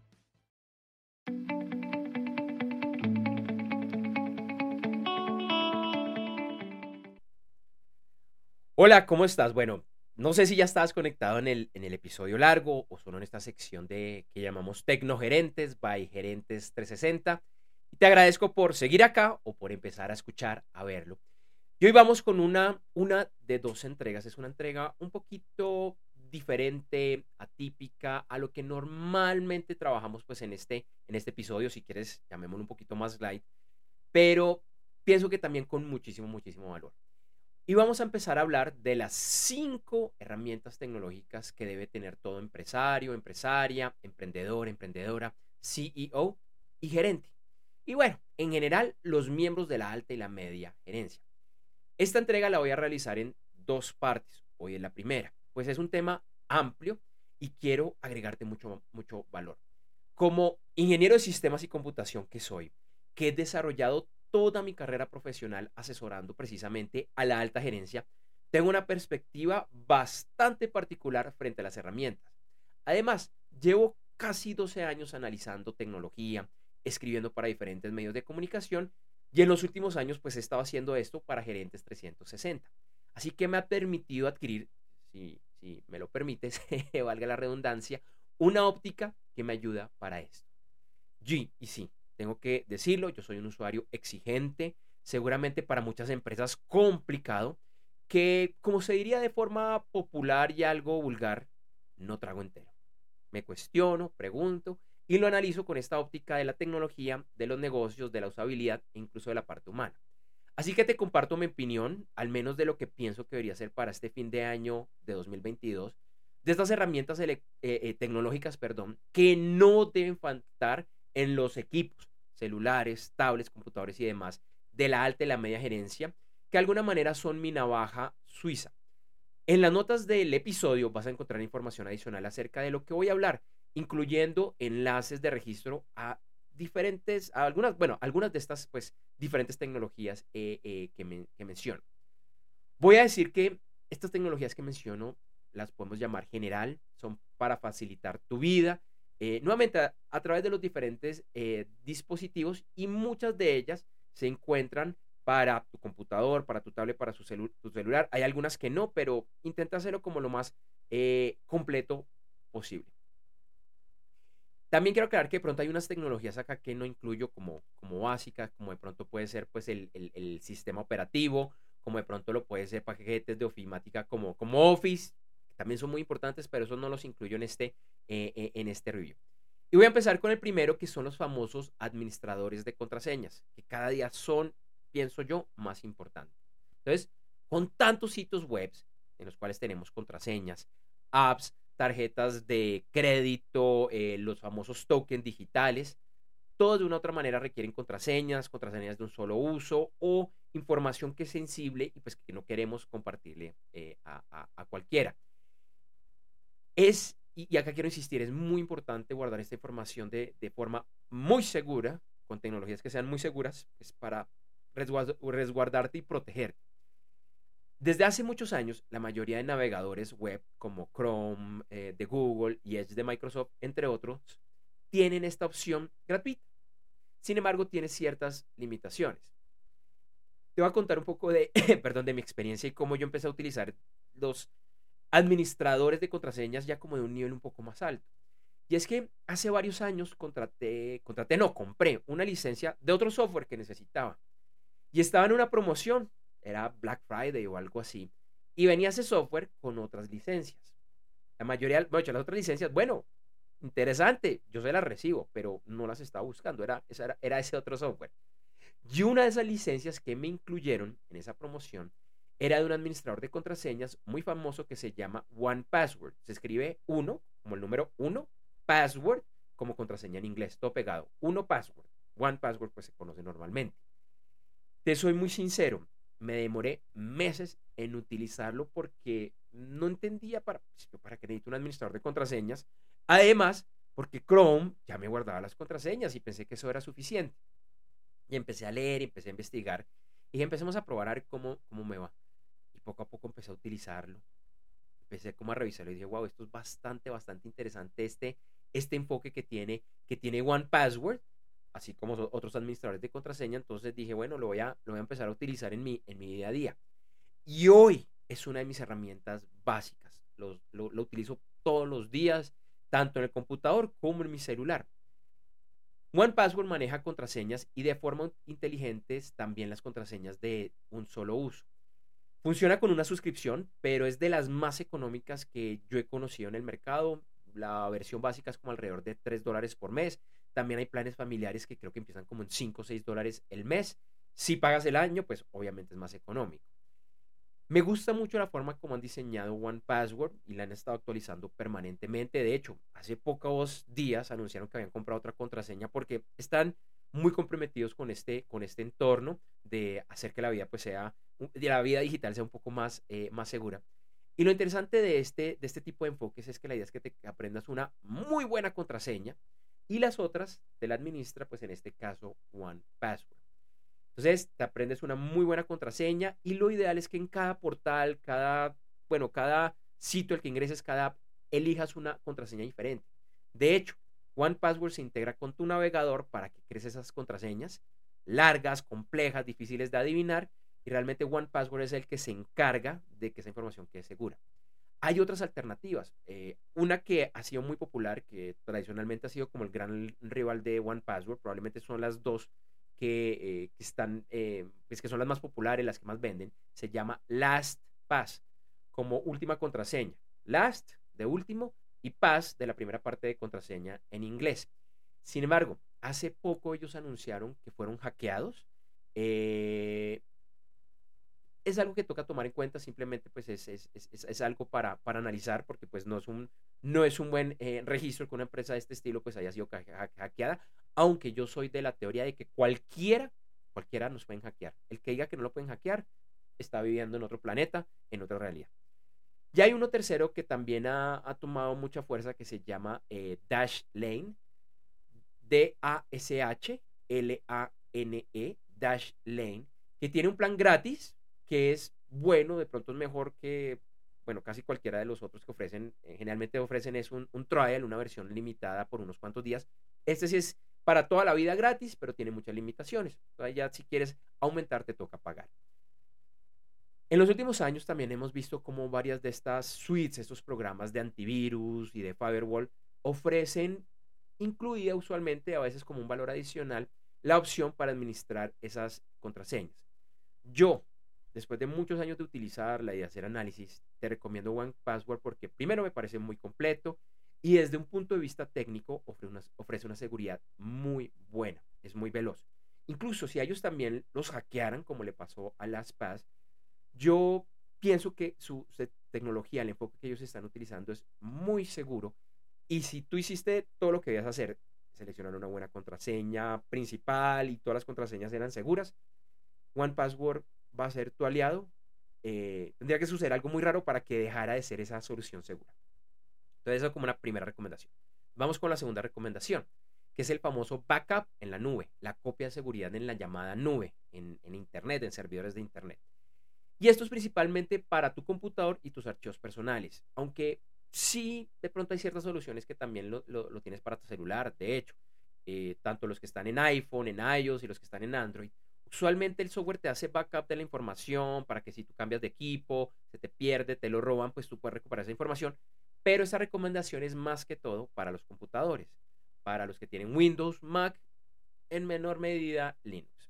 Hola, ¿cómo estás? Bueno, no sé si ya estabas conectado en el, en el episodio largo o solo en esta sección de que llamamos Tecnogerentes by Gerentes trescientos sesenta. Y te agradezco por seguir acá o por empezar a escuchar, a verlo. Y hoy vamos con una, una de dos entregas. Es una entrega un poquito diferente, atípica, a lo que normalmente trabajamos pues en este, en este episodio. Si quieres, llamémoslo un poquito más light. Pero pienso que también con muchísimo, muchísimo valor. Y vamos a empezar a hablar de las cinco herramientas tecnológicas que debe tener todo empresario, empresaria, emprendedor, emprendedora, C E O y gerente. Y bueno, en general, los miembros de la alta y la media gerencia. Esta entrega la voy a realizar en dos partes. Hoy es la primera, pues es un tema amplio y quiero agregarte mucho, mucho valor. Como ingeniero de sistemas y computación que soy, que he desarrollado toda mi carrera profesional asesorando precisamente a la alta gerencia, tengo una perspectiva bastante particular frente a las herramientas. Además, llevo casi doce años analizando tecnología, escribiendo para diferentes medios de comunicación y en los últimos años pues he estado haciendo esto para Gerentes trescientos sesenta. Así que me ha permitido adquirir, si, si me lo permites, valga la redundancia, una óptica que me ayuda para esto. G, y sí, tengo que decirlo, yo soy un usuario exigente seguramente para muchas empresas complicado, que como se diría de forma popular y algo vulgar, no trago entero. Me cuestiono, pregunto y lo analizo con esta óptica de la tecnología, de los negocios, de la usabilidad e incluso de la parte humana. Así que te comparto mi opinión, al menos de lo que pienso que debería ser para este fin de año de dos mil veintidós, de estas herramientas ele- eh, eh, tecnológicas, perdón, que no deben faltar en los equipos, celulares, tablets, computadores y demás, de la alta y la media gerencia, que de alguna manera son mi navaja suiza. En las notas del episodio vas a encontrar información adicional acerca de lo que voy a hablar, incluyendo enlaces de registro a diferentes, a algunas, bueno, algunas de estas, pues, diferentes tecnologías eh, eh, que, men- que menciono. Voy a decir que estas tecnologías que menciono las podemos llamar general, son para facilitar tu vida, eh, nuevamente a, a través de los diferentes eh, dispositivos y muchas de ellas se encuentran para tu computador, para tu tablet, para su celu- tu celular. Hay algunas que no, pero intenta hacerlo como lo más eh, completo posible. También quiero aclarar que de pronto hay unas tecnologías acá que no incluyo como, como básicas, como de pronto puede ser pues el, el- el sistema operativo, como de pronto lo puede ser paquetes de ofimática como, como Office, que también son muy importantes, pero esos no los incluyo en este, eh, eh, en este review. Y voy a empezar con el primero, que son los famosos administradores de contraseñas, que cada día son, pienso yo, más importantes. Entonces, con tantos sitios web en los cuales tenemos contraseñas, apps, tarjetas de crédito, eh, los famosos tokens digitales, todos de una u otra manera requieren contraseñas, contraseñas de un solo uso o información que es sensible y pues que no queremos compartirle eh, a, a- a cualquiera. Es, y, y acá quiero insistir, es muy importante guardar esta información de, de forma muy segura, con tecnologías que sean muy seguras, pues para resguard- resguardarte y protegerte. Desde hace muchos años, la mayoría de navegadores web como Chrome eh, de Google y Edge de Microsoft, entre otros, tienen esta opción gratuita. Sin embargo, tiene ciertas limitaciones. Te voy a contar un poco de, perdón, de mi experiencia y cómo yo empecé a utilizar los administradores de contraseñas ya como de un nivel un poco más alto. Y es que hace varios años contraté, contraté, no, compré una licencia de otro software que necesitaba. Y estaba en una promoción, era Black Friday o algo así. Y venía ese software con otras licencias. La mayoría, bueno, las otras licencias, bueno, interesante, yo se las recibo, pero no las estaba buscando, era, esa era, era ese otro software. Y una de esas licencias que me incluyeron en esa promoción era de un administrador de contraseñas muy famoso que se llama One Password. Se escribe uno, como el número uno, password, como contraseña en inglés, todo pegado. Uno password. One Password, pues se conoce normalmente. Te soy muy sincero, me demoré meses en utilizarlo porque no entendía para, para qué necesito un administrador de contraseñas. Además, porque Chrome ya me guardaba las contraseñas y pensé que eso era suficiente. Y empecé a leer, y empecé a investigar y empecemos a probar a ver cómo, cómo me va. Y poco a poco empecé a utilizarlo. Empecé como a revisarlo y dije, wow, esto es bastante, bastante interesante este, este enfoque que tiene, que tiene One Password, así como so- otros administradores de contraseña. Entonces dije, bueno, lo voy a, lo voy a empezar a utilizar en mi, en mi día a día. Y hoy es una de mis herramientas básicas. Lo, lo, lo utilizo todos los días, tanto en el computador como en mi celular. One Password maneja contraseñas y de forma inteligente también las contraseñas de un solo uso. Funciona con una suscripción, pero es de las más económicas que yo he conocido en el mercado. La versión básica es como alrededor de tres dólares por mes. También hay planes familiares que creo que empiezan como en cinco o seis dólares el mes. Si pagas el año, pues obviamente es más económico. Me gusta mucho la forma como han diseñado One Password y la han estado actualizando permanentemente. De hecho, hace pocos días anunciaron que habían comprado otra contraseña porque están muy comprometidos con este, con este entorno de hacer que la vida pues sea, de la vida digital sea un poco más, eh, más segura. Y lo interesante de este, de este tipo de enfoques es que la idea es que te aprendas una muy buena contraseña y las otras te la administra, pues en este caso, One Password. Entonces, te aprendes una muy buena contraseña y lo ideal es que en cada portal, cada, bueno, cada sitio al que ingreses, cada app, elijas una contraseña diferente. De hecho, One Password se integra con tu navegador para que crees esas contraseñas largas, complejas, difíciles de adivinar y realmente One Password es el que se encarga de que esa información quede segura. Hay otras alternativas. Eh, una que ha sido muy popular, que tradicionalmente ha sido como el gran rival de One Password, probablemente son las dos que, eh, que están, eh, pues que son las más populares, las que más venden, se llama LastPass, como última contraseña. Last de último y pass de la primera parte de contraseña en inglés. Sin embargo, hace poco ellos anunciaron que fueron hackeados. Eh, es algo que toca tomar en cuenta, simplemente pues es, es, es, es algo para, para analizar, porque pues no es un, no es un buen eh, registro que una empresa de este estilo pues haya sido hackeada, aunque yo soy de la teoría de que cualquiera, cualquiera nos pueden hackear. El que diga que no lo pueden hackear está viviendo en otro planeta, en otra realidad. Y hay uno tercero que también ha, ha tomado mucha fuerza, que se llama eh, Dashlane, D A S H L A N E, Dashlane, que tiene un plan gratis, que es bueno, de pronto es mejor que, bueno, casi cualquiera de los otros que ofrecen. Eh, generalmente ofrecen es un, un trial, una versión limitada por unos cuantos días. Este sí es para toda la vida gratis, pero tiene muchas limitaciones. Entonces ya si quieres aumentar te toca pagar. En los últimos años también hemos visto cómo varias de estas suites, estos programas de antivirus y de firewall, ofrecen, incluida usualmente, a veces como un valor adicional, la opción para administrar esas contraseñas. Yo, después de muchos años de utilizarla y de hacer análisis, te recomiendo one password porque primero me parece muy completo y desde un punto de vista técnico ofrece una, ofrece una seguridad muy buena, es muy veloz. Incluso si a ellos también los hackearan, como le pasó a LastPass, yo pienso que su tecnología, el enfoque que ellos están utilizando es muy seguro. Y si tú hiciste todo lo que debías hacer, seleccionar una buena contraseña principal y todas las contraseñas eran seguras, one password va a ser tu aliado. Eh, tendría que suceder algo muy raro para que dejara de ser esa solución segura. Entonces, eso como una primera recomendación. Vamos con la segunda recomendación, que es el famoso backup en la nube, la copia de seguridad en la llamada nube, en, en Internet, en servidores de Internet. Y esto es principalmente para tu computador y tus archivos personales, aunque sí, de pronto hay ciertas soluciones que también lo, lo, lo tienes para tu celular. De hecho, eh, tanto los que están en iPhone, en iOS y los que están en Android, usualmente el software te hace backup de la información para que si tú cambias de equipo, se te pierde, te lo roban, pues tú puedes recuperar esa información. Pero esa recomendación es más que todo para los computadores, para los que tienen Windows, Mac, en menor medida Linux.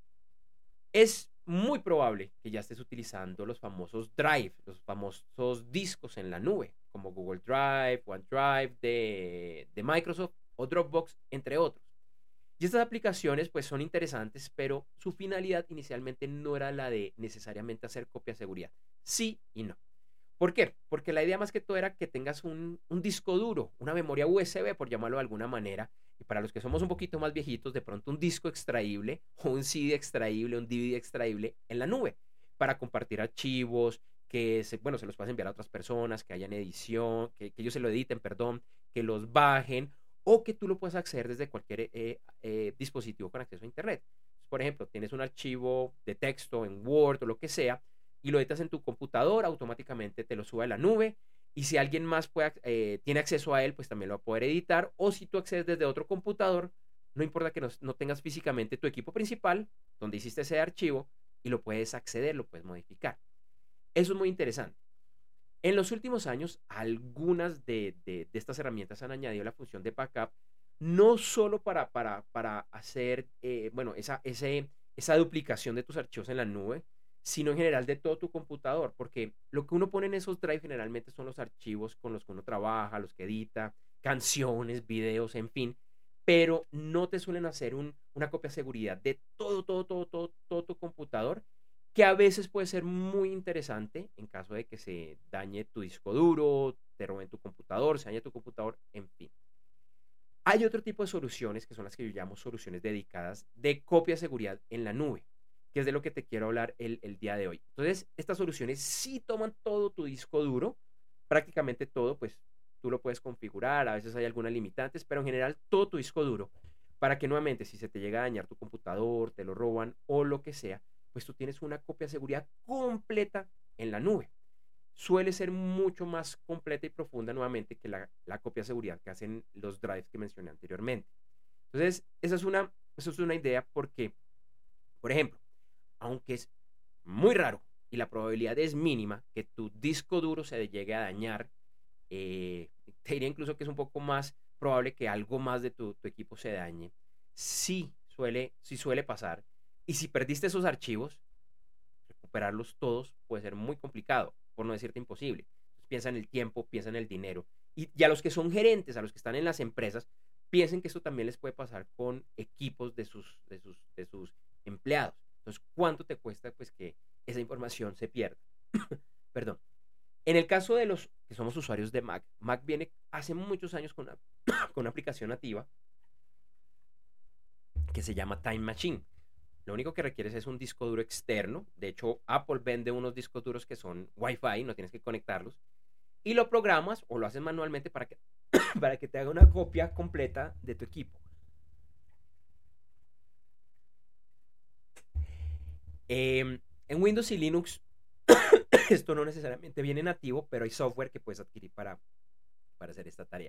Es muy probable que ya estés utilizando los famosos Drive, los famosos discos en la nube, como Google Drive, OneDrive de, de Microsoft o Dropbox, entre otros. Y estas aplicaciones pues son interesantes, pero su finalidad inicialmente no era la de necesariamente hacer copia de seguridad. Sí y no. ¿Por qué? Porque la idea más que todo era que tengas un, un disco duro, una memoria U S B, por llamarlo de alguna manera. Y para los que somos un poquito más viejitos, de pronto un disco extraíble o un C D extraíble, un D V D extraíble en la nube para compartir archivos, que se, bueno, se los puedas enviar a otras personas, que hayan edición, que, que ellos se lo editen, perdón, que los bajen o que tú lo puedas acceder desde cualquier eh, eh, dispositivo con acceso a Internet. Por ejemplo, tienes un archivo de texto en Word o lo que sea y lo editas en tu computador, automáticamente te lo sube a la nube. Y si alguien más puede, eh, tiene acceso a él, pues también lo va a poder editar. O si tú accedes desde otro computador, no importa que no, no tengas físicamente tu equipo principal, donde hiciste ese archivo, y lo puedes acceder, lo puedes modificar. Eso es muy interesante. En los últimos años, algunas de, de, de estas herramientas han añadido la función de backup, no solo para, para, para hacer, eh, bueno, esa, ese, esa duplicación de tus archivos en la nube, sino en general de todo tu computador, porque lo que uno pone en esos drives generalmente son los archivos con los que uno trabaja, los que edita, canciones, videos, en fin, pero no te suelen hacer un, una copia de seguridad de todo, todo, todo, todo, todo tu computador, que a veces puede ser muy interesante en caso de que se dañe tu disco duro, te roben tu computador, se dañe tu computador, en fin. Hay otro tipo de soluciones que son las que yo llamo soluciones dedicadas de copia de seguridad en la nube, que es de lo que te quiero hablar el, el día de hoy. Entonces, estas soluciones sí toman todo tu disco duro, prácticamente todo, pues tú lo puedes configurar, a veces hay algunas limitantes, pero en general todo tu disco duro, para que nuevamente si se te llega a dañar tu computador, te lo roban o lo que sea, pues tú tienes una copia de seguridad completa en la nube. Suele ser mucho más completa y profunda nuevamente que la, la copia de seguridad que hacen los drives que mencioné anteriormente. Entonces, esa es una, esa es una idea porque, por ejemplo, aunque es muy raro y la probabilidad es mínima que tu disco duro se llegue a dañar, eh, te diría incluso que es un poco más probable que algo más de tu, tu equipo se dañe. Sí suele, sí suele pasar. Y si perdiste esos archivos, recuperarlos todos puede ser muy complicado, por no decirte imposible. Entonces, piensa en el tiempo, piensa en el dinero. Y, y a los que son gerentes, a los que están en las empresas, piensen que esto también les puede pasar con equipos de sus, de sus, de sus empleados. Entonces, ¿cuánto te cuesta pues que esa información se pierda? Perdón. En el caso de los que somos usuarios de Mac, Mac viene hace muchos años con una, con una aplicación nativa que se llama Time Machine. Lo único que requieres es un disco duro externo. De hecho, Apple vende unos discos duros que son Wi-Fi, no tienes que conectarlos. Y lo programas o lo haces manualmente para que, para que te haga una copia completa de tu equipo. Eh, en Windows y Linux esto no necesariamente viene nativo, pero hay software que puedes adquirir para, para hacer esta tarea.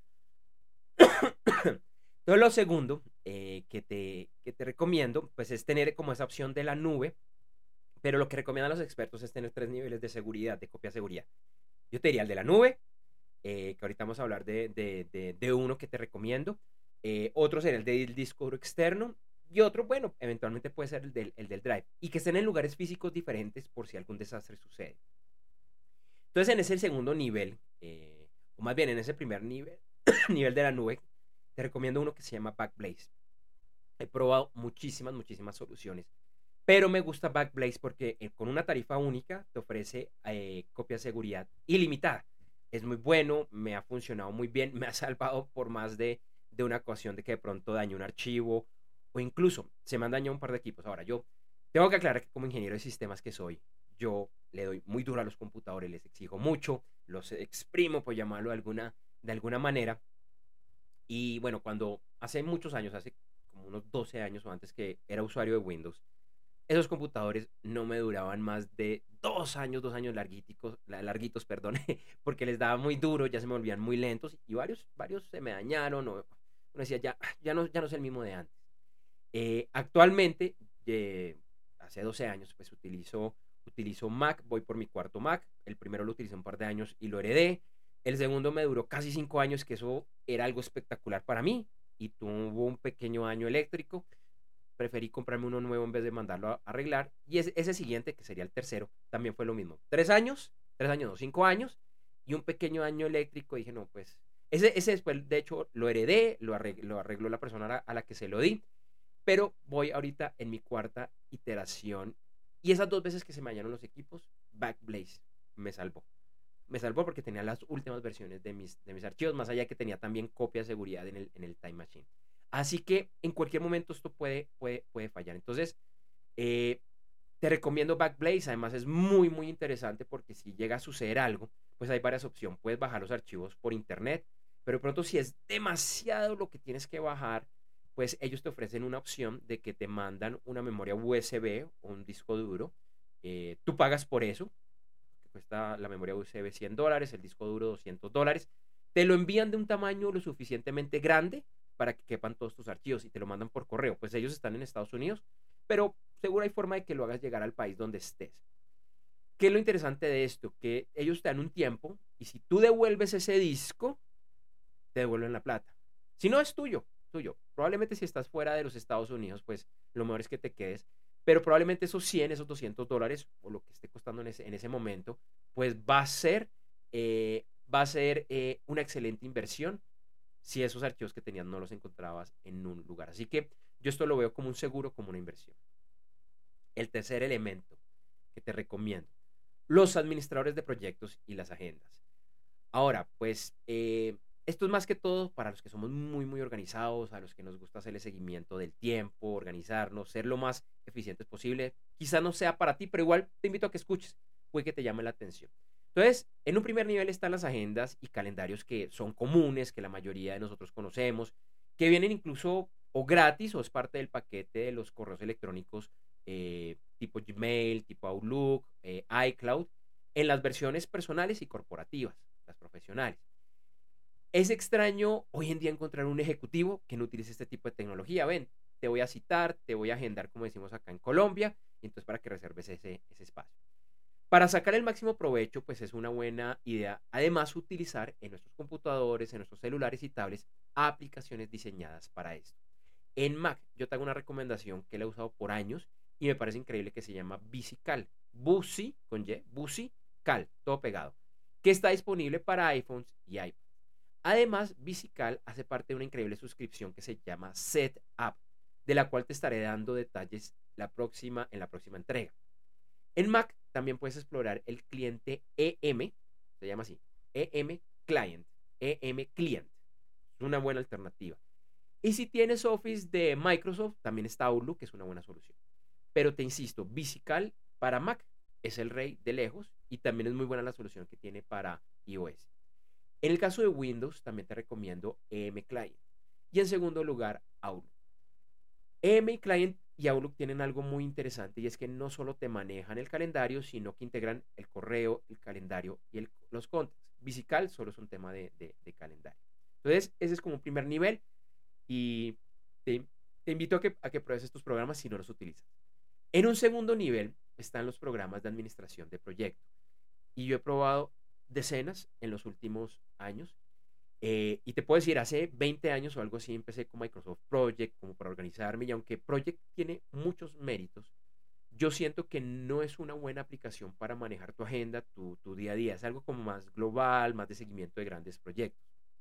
Entonces, lo segundo eh, que, te, que te recomiendo pues, es tener como esa opción de la nube, pero lo que recomiendan los expertos es tener tres niveles de seguridad, de copia de seguridad. Yo te diría el de la nube, eh, que ahorita vamos a hablar de, de, de, de uno que te recomiendo. Eh, otro sería el del disco duro externo. Y otro, bueno, eventualmente puede ser el del, el del drive. Y que estén en lugares físicos diferentes por si algún desastre sucede. Entonces, en ese segundo nivel, eh, o más bien en ese primer nivel, nivel de la nube, te recomiendo uno que se llama Backblaze. He probado muchísimas, muchísimas soluciones. Pero me gusta Backblaze porque eh, con una tarifa única te ofrece eh, copia de seguridad ilimitada. Es muy bueno, me ha funcionado muy bien, me ha salvado por más de, de una ocasión de que de pronto dañe un archivo o incluso se me han dañado un par de equipos. Ahora, yo tengo que aclarar que como ingeniero de sistemas que soy, yo le doy muy duro a los computadores, les exijo mucho, los exprimo, por llamarlo de alguna, de alguna manera. Y bueno, cuando hace muchos años, hace como unos doce años o antes que era usuario de Windows, esos computadores no me duraban más de dos años, dos años larguitos, larguitos, perdón, porque les daba muy duro, ya se me volvían muy lentos y varios, varios se me dañaron. O, uno decía, ya, ya, no, ya no es el mismo de antes. Eh, actualmente, eh, hace doce años, pues utilizo, utilizo Mac, voy por mi cuarto Mac. El primero lo utilicé un par de años y lo heredé. El segundo me duró casi cinco años, que eso era algo espectacular para mí. Y tuvo un pequeño daño eléctrico. Preferí comprarme uno nuevo en vez de mandarlo a arreglar. Y ese, ese siguiente, que sería el tercero, también fue lo mismo. Tres años, tres años, no, cinco años. Y un pequeño daño eléctrico. Dije, no, pues, ese, ese después, de hecho, lo heredé, lo arregló, lo arregló la persona a la, a la que se lo di. Pero voy ahorita en mi cuarta iteración. Y esas dos veces que se me dañaron los equipos, Backblaze me salvó. Me salvó porque tenía las últimas versiones de mis, de mis archivos, más allá que tenía también copia de seguridad en el, en el Time Machine. Así que en cualquier momento esto puede, puede, puede fallar. Entonces, eh, te recomiendo Backblaze. Además es muy, muy interesante porque si llega a suceder algo, pues hay varias opciones. Puedes bajar los archivos por internet, pero de pronto si es demasiado lo que tienes que bajar, pues ellos te ofrecen una opción de que te mandan una memoria U S B o un disco duro. Eh, tú pagas por eso, que cuesta la memoria U S B cien dólares, el disco duro doscientos dólares. Te lo envían de un tamaño lo suficientemente grande para que quepan todos tus archivos y te lo mandan por correo. Pues ellos están en Estados Unidos, pero seguro hay forma de que lo hagas llegar al país donde estés. ¿Qué es lo interesante de esto? Que ellos te dan un tiempo y si tú devuelves ese disco, te devuelven la plata. Si no, es tuyo, tuyo. Probablemente si estás fuera de los Estados Unidos, pues lo mejor es que te quedes. Pero probablemente esos cien, esos doscientos dólares, o lo que esté costando en ese, en ese momento, pues va a ser, eh, va a ser eh, una excelente inversión si esos archivos que tenías no los encontrabas en un lugar. Así que yo esto lo veo como un seguro, como una inversión. El tercer elemento que te recomiendo, los administradores de proyectos y las agendas. Ahora, pues eh, esto es más que todo para los que somos muy, muy organizados, a los que nos gusta hacer el seguimiento del tiempo, organizarnos, ser lo más eficientes posible. Quizá no sea para ti, pero igual te invito a que escuches, puede que te llame la atención. Entonces, en un primer nivel están las agendas y calendarios que son comunes, que la mayoría de nosotros conocemos, que vienen incluso o gratis o es parte del paquete de los correos electrónicos eh, tipo Gmail, tipo Outlook, eh, iCloud, en las versiones personales y corporativas, las profesionales. Es extraño hoy en día encontrar un ejecutivo que no utilice este tipo de tecnología. Ven, te voy a citar, te voy a agendar, como decimos acá en Colombia, y entonces para que reserves ese, ese espacio. Para sacar el máximo provecho, pues es una buena idea, además, utilizar en nuestros computadores, en nuestros celulares y tablets, aplicaciones diseñadas para esto. En Mac, yo te hago una recomendación que la he usado por años y me parece increíble, que se llama VisiCal. Busi, con Y, VisiCal, todo pegado, que está disponible para iPhones y iPads. Además, VisiCal hace parte de una increíble suscripción que se llama Setup, de la cual te estaré dando detalles la próxima, en la próxima entrega. En Mac también puedes explorar el cliente E M, se llama así, E M Client, E M Client. Es una buena alternativa. Y si tienes Office de Microsoft, también está Outlook, que es una buena solución. Pero te insisto, VisiCal para Mac es el rey de lejos y también es muy buena la solución que tiene para iOS. En el caso de Windows, también te recomiendo E M Client. Y en segundo lugar, Outlook. E M Client y Outlook tienen algo muy interesante, y es que no solo te manejan el calendario, sino que integran el correo, el calendario y el, los contacts. VisiCal solo es un tema de, de, de calendario. Entonces, ese es como un primer nivel, y te, te invito a que, a que pruebes estos programas si no los utilizas. En un segundo nivel están los programas de administración de proyectos. Y yo he probado decenas en los últimos años. Eh, y te puedo decir, hace veinte años o algo así empecé con Microsoft Project como para organizarme, y aunque Project tiene muchos méritos, yo siento que no es una buena aplicación para manejar tu agenda, tu, tu día a día. Es algo como más global, más de seguimiento de grandes proyectos.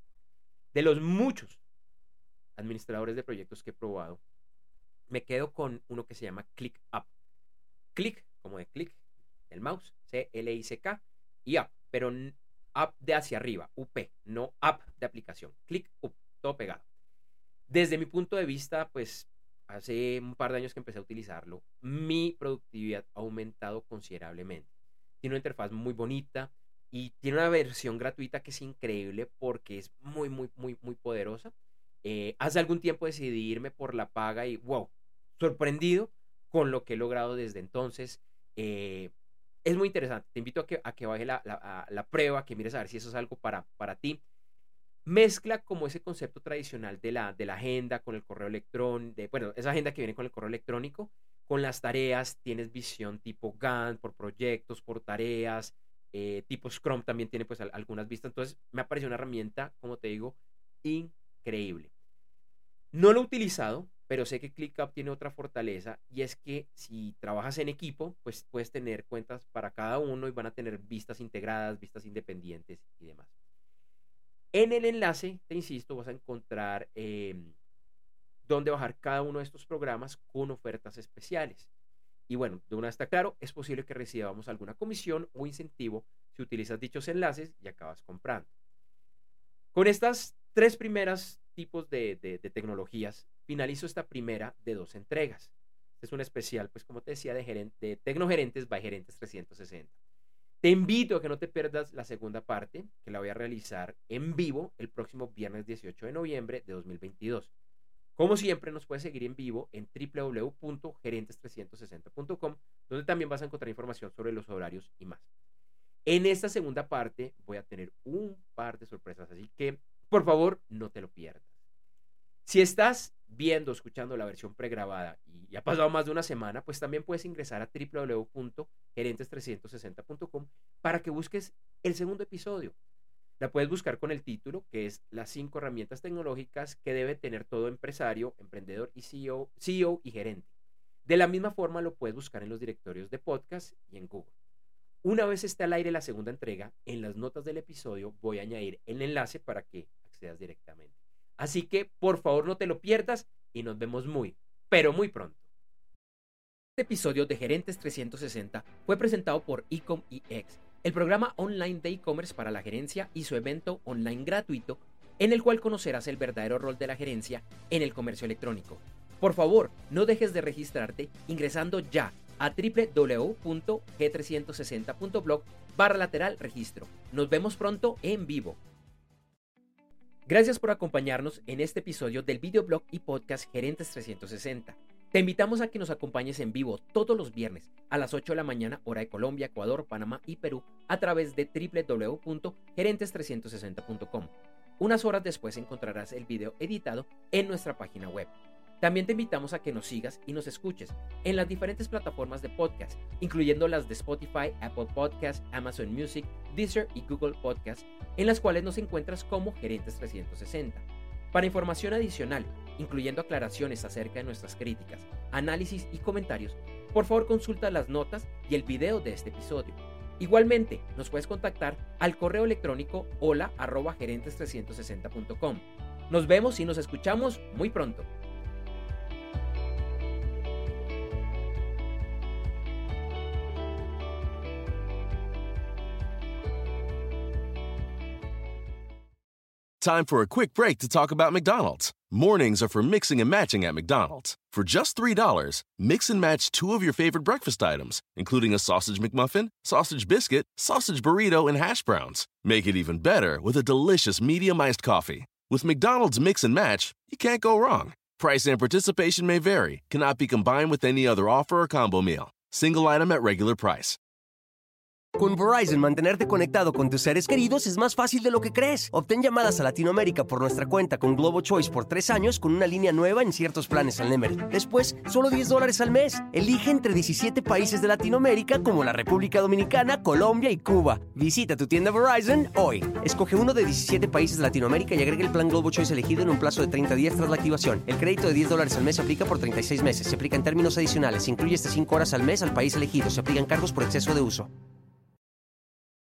De los muchos administradores de proyectos que he probado, me quedo con uno que se llama ClickUp. Click, como de click, el mouse, C L I C K, y Up, pero Up de hacia arriba, U P, no App de aplicación. ClickUp, todo pegado. Desde mi punto de vista, pues hace un par de años que empecé a utilizarlo, mi productividad ha aumentado considerablemente. Tiene una interfaz muy bonita y tiene una versión gratuita que es increíble porque es muy, muy, muy, muy poderosa. Eh, hace algún tiempo decidí irme por la paga y wow, sorprendido con lo que he logrado desde entonces. Eh, es muy interesante. Te invito a que, a que baje la, la, la prueba, que mires a ver si eso es algo para, para ti. Mezcla como ese concepto tradicional de la, de la agenda con el correo electrónico, bueno, esa agenda que viene con el correo electrónico, con las tareas. Tienes visión tipo Gantt, por proyectos, por tareas, eh, tipo Scrum también tiene pues algunas vistas. Entonces me ha parecido una herramienta, como te digo, increíble. No lo he utilizado, pero sé que ClickUp tiene otra fortaleza, y es que si trabajas en equipo, pues puedes tener cuentas para cada uno y van a tener vistas integradas, vistas independientes y demás. En el enlace, te insisto, vas a encontrar eh, dónde bajar cada uno de estos programas con ofertas especiales. Y bueno, de una vez está claro, es posible que recibamos alguna comisión o incentivo si utilizas dichos enlaces y acabas comprando. Con estas tres primeras tipos de, de, de tecnologías, finalizo esta primera de dos entregas. Este es un especial, pues como te decía, de, gerente, de Tecnogerentes by Gerentes trescientos sesenta. Te invito a que no te pierdas la segunda parte, que la voy a realizar en vivo el próximo viernes dieciocho de noviembre de dos mil veintidós. Como siempre, nos puedes seguir en vivo en w w w punto gerentes trescientos sesenta punto com, donde también vas a encontrar información sobre los horarios y más. En esta segunda parte voy a tener un par de sorpresas, así que por favor no te lo pierdas. Si estás viendo o escuchando la versión pregrabada y ha pasado más de una semana, pues también puedes ingresar a w w w punto gerentes trescientos sesenta punto com para que busques el segundo episodio. La puedes buscar con el título, que es las cinco herramientas tecnológicas que debe tener todo empresario, emprendedor y C E O, C E O y gerente. De la misma forma lo puedes buscar en los directorios de podcast y en Google. Una vez esté al aire la segunda entrega, en las notas del episodio voy a añadir el enlace para que accedas directamente. Así que por favor no te lo pierdas y nos vemos muy, pero muy pronto. Este episodio de Gerentes trescientos sesenta fue presentado por Ecom E X, el programa online de e-commerce para la gerencia, y su evento online gratuito en el cual conocerás el verdadero rol de la gerencia en el comercio electrónico. Por favor, no dejes de registrarte ingresando ya a w w w punto g trescientos sesenta punto blog barra lateral registro. Nos vemos pronto en vivo. Gracias por acompañarnos en este episodio del videoblog y podcast Gerentes trescientos sesenta. Te invitamos a que nos acompañes en vivo todos los viernes a las ocho de la mañana, hora de Colombia, Ecuador, Panamá y Perú, a través de w w w punto gerentes trescientos sesenta punto com. Unas horas después encontrarás el video editado en nuestra página web. También te invitamos a que nos sigas y nos escuches en las diferentes plataformas de podcast, incluyendo las de Spotify, Apple Podcasts, Amazon Music, Deezer y Google Podcasts, en las cuales nos encuentras como Gerentes trescientos sesenta. Para información adicional incluyendo aclaraciones acerca de nuestras críticas, análisis y comentarios, por favor consulta las notas y el video de este episodio. Igualmente, nos puedes contactar al correo electrónico hola arroba gerentes trescientos sesenta punto com. Nos vemos y nos escuchamos muy pronto. Time for a quick break to talk about McDonald's. Mornings are for mixing and matching at McDonald's. For just three dollars, mix and match two of your favorite breakfast items, including a sausage McMuffin, sausage biscuit, sausage burrito, and hash browns. Make it even better with a delicious medium iced coffee. With McDonald's Mix and Match, you can't go wrong. Price and participation may vary, cannot be combined with any other offer or combo meal. Single item at regular price. Con Verizon, mantenerte conectado con tus seres queridos es más fácil de lo que crees. Obtén llamadas a Latinoamérica por nuestra cuenta con Globo Choice por tres años con una línea nueva en ciertos planes al Nemer. Después, solo diez dólares al mes. Elige entre diecisiete países de Latinoamérica como la República Dominicana, Colombia y Cuba. Visita tu tienda Verizon hoy. Escoge uno de diecisiete países de Latinoamérica y agrega el plan Globo Choice elegido en un plazo de treinta días tras la activación. El crédito de diez dólares al mes se aplica por treinta y seis meses. Se aplica en términos adicionales. Se incluye hasta cinco horas al mes al país elegido. Se aplican cargos por exceso de uso.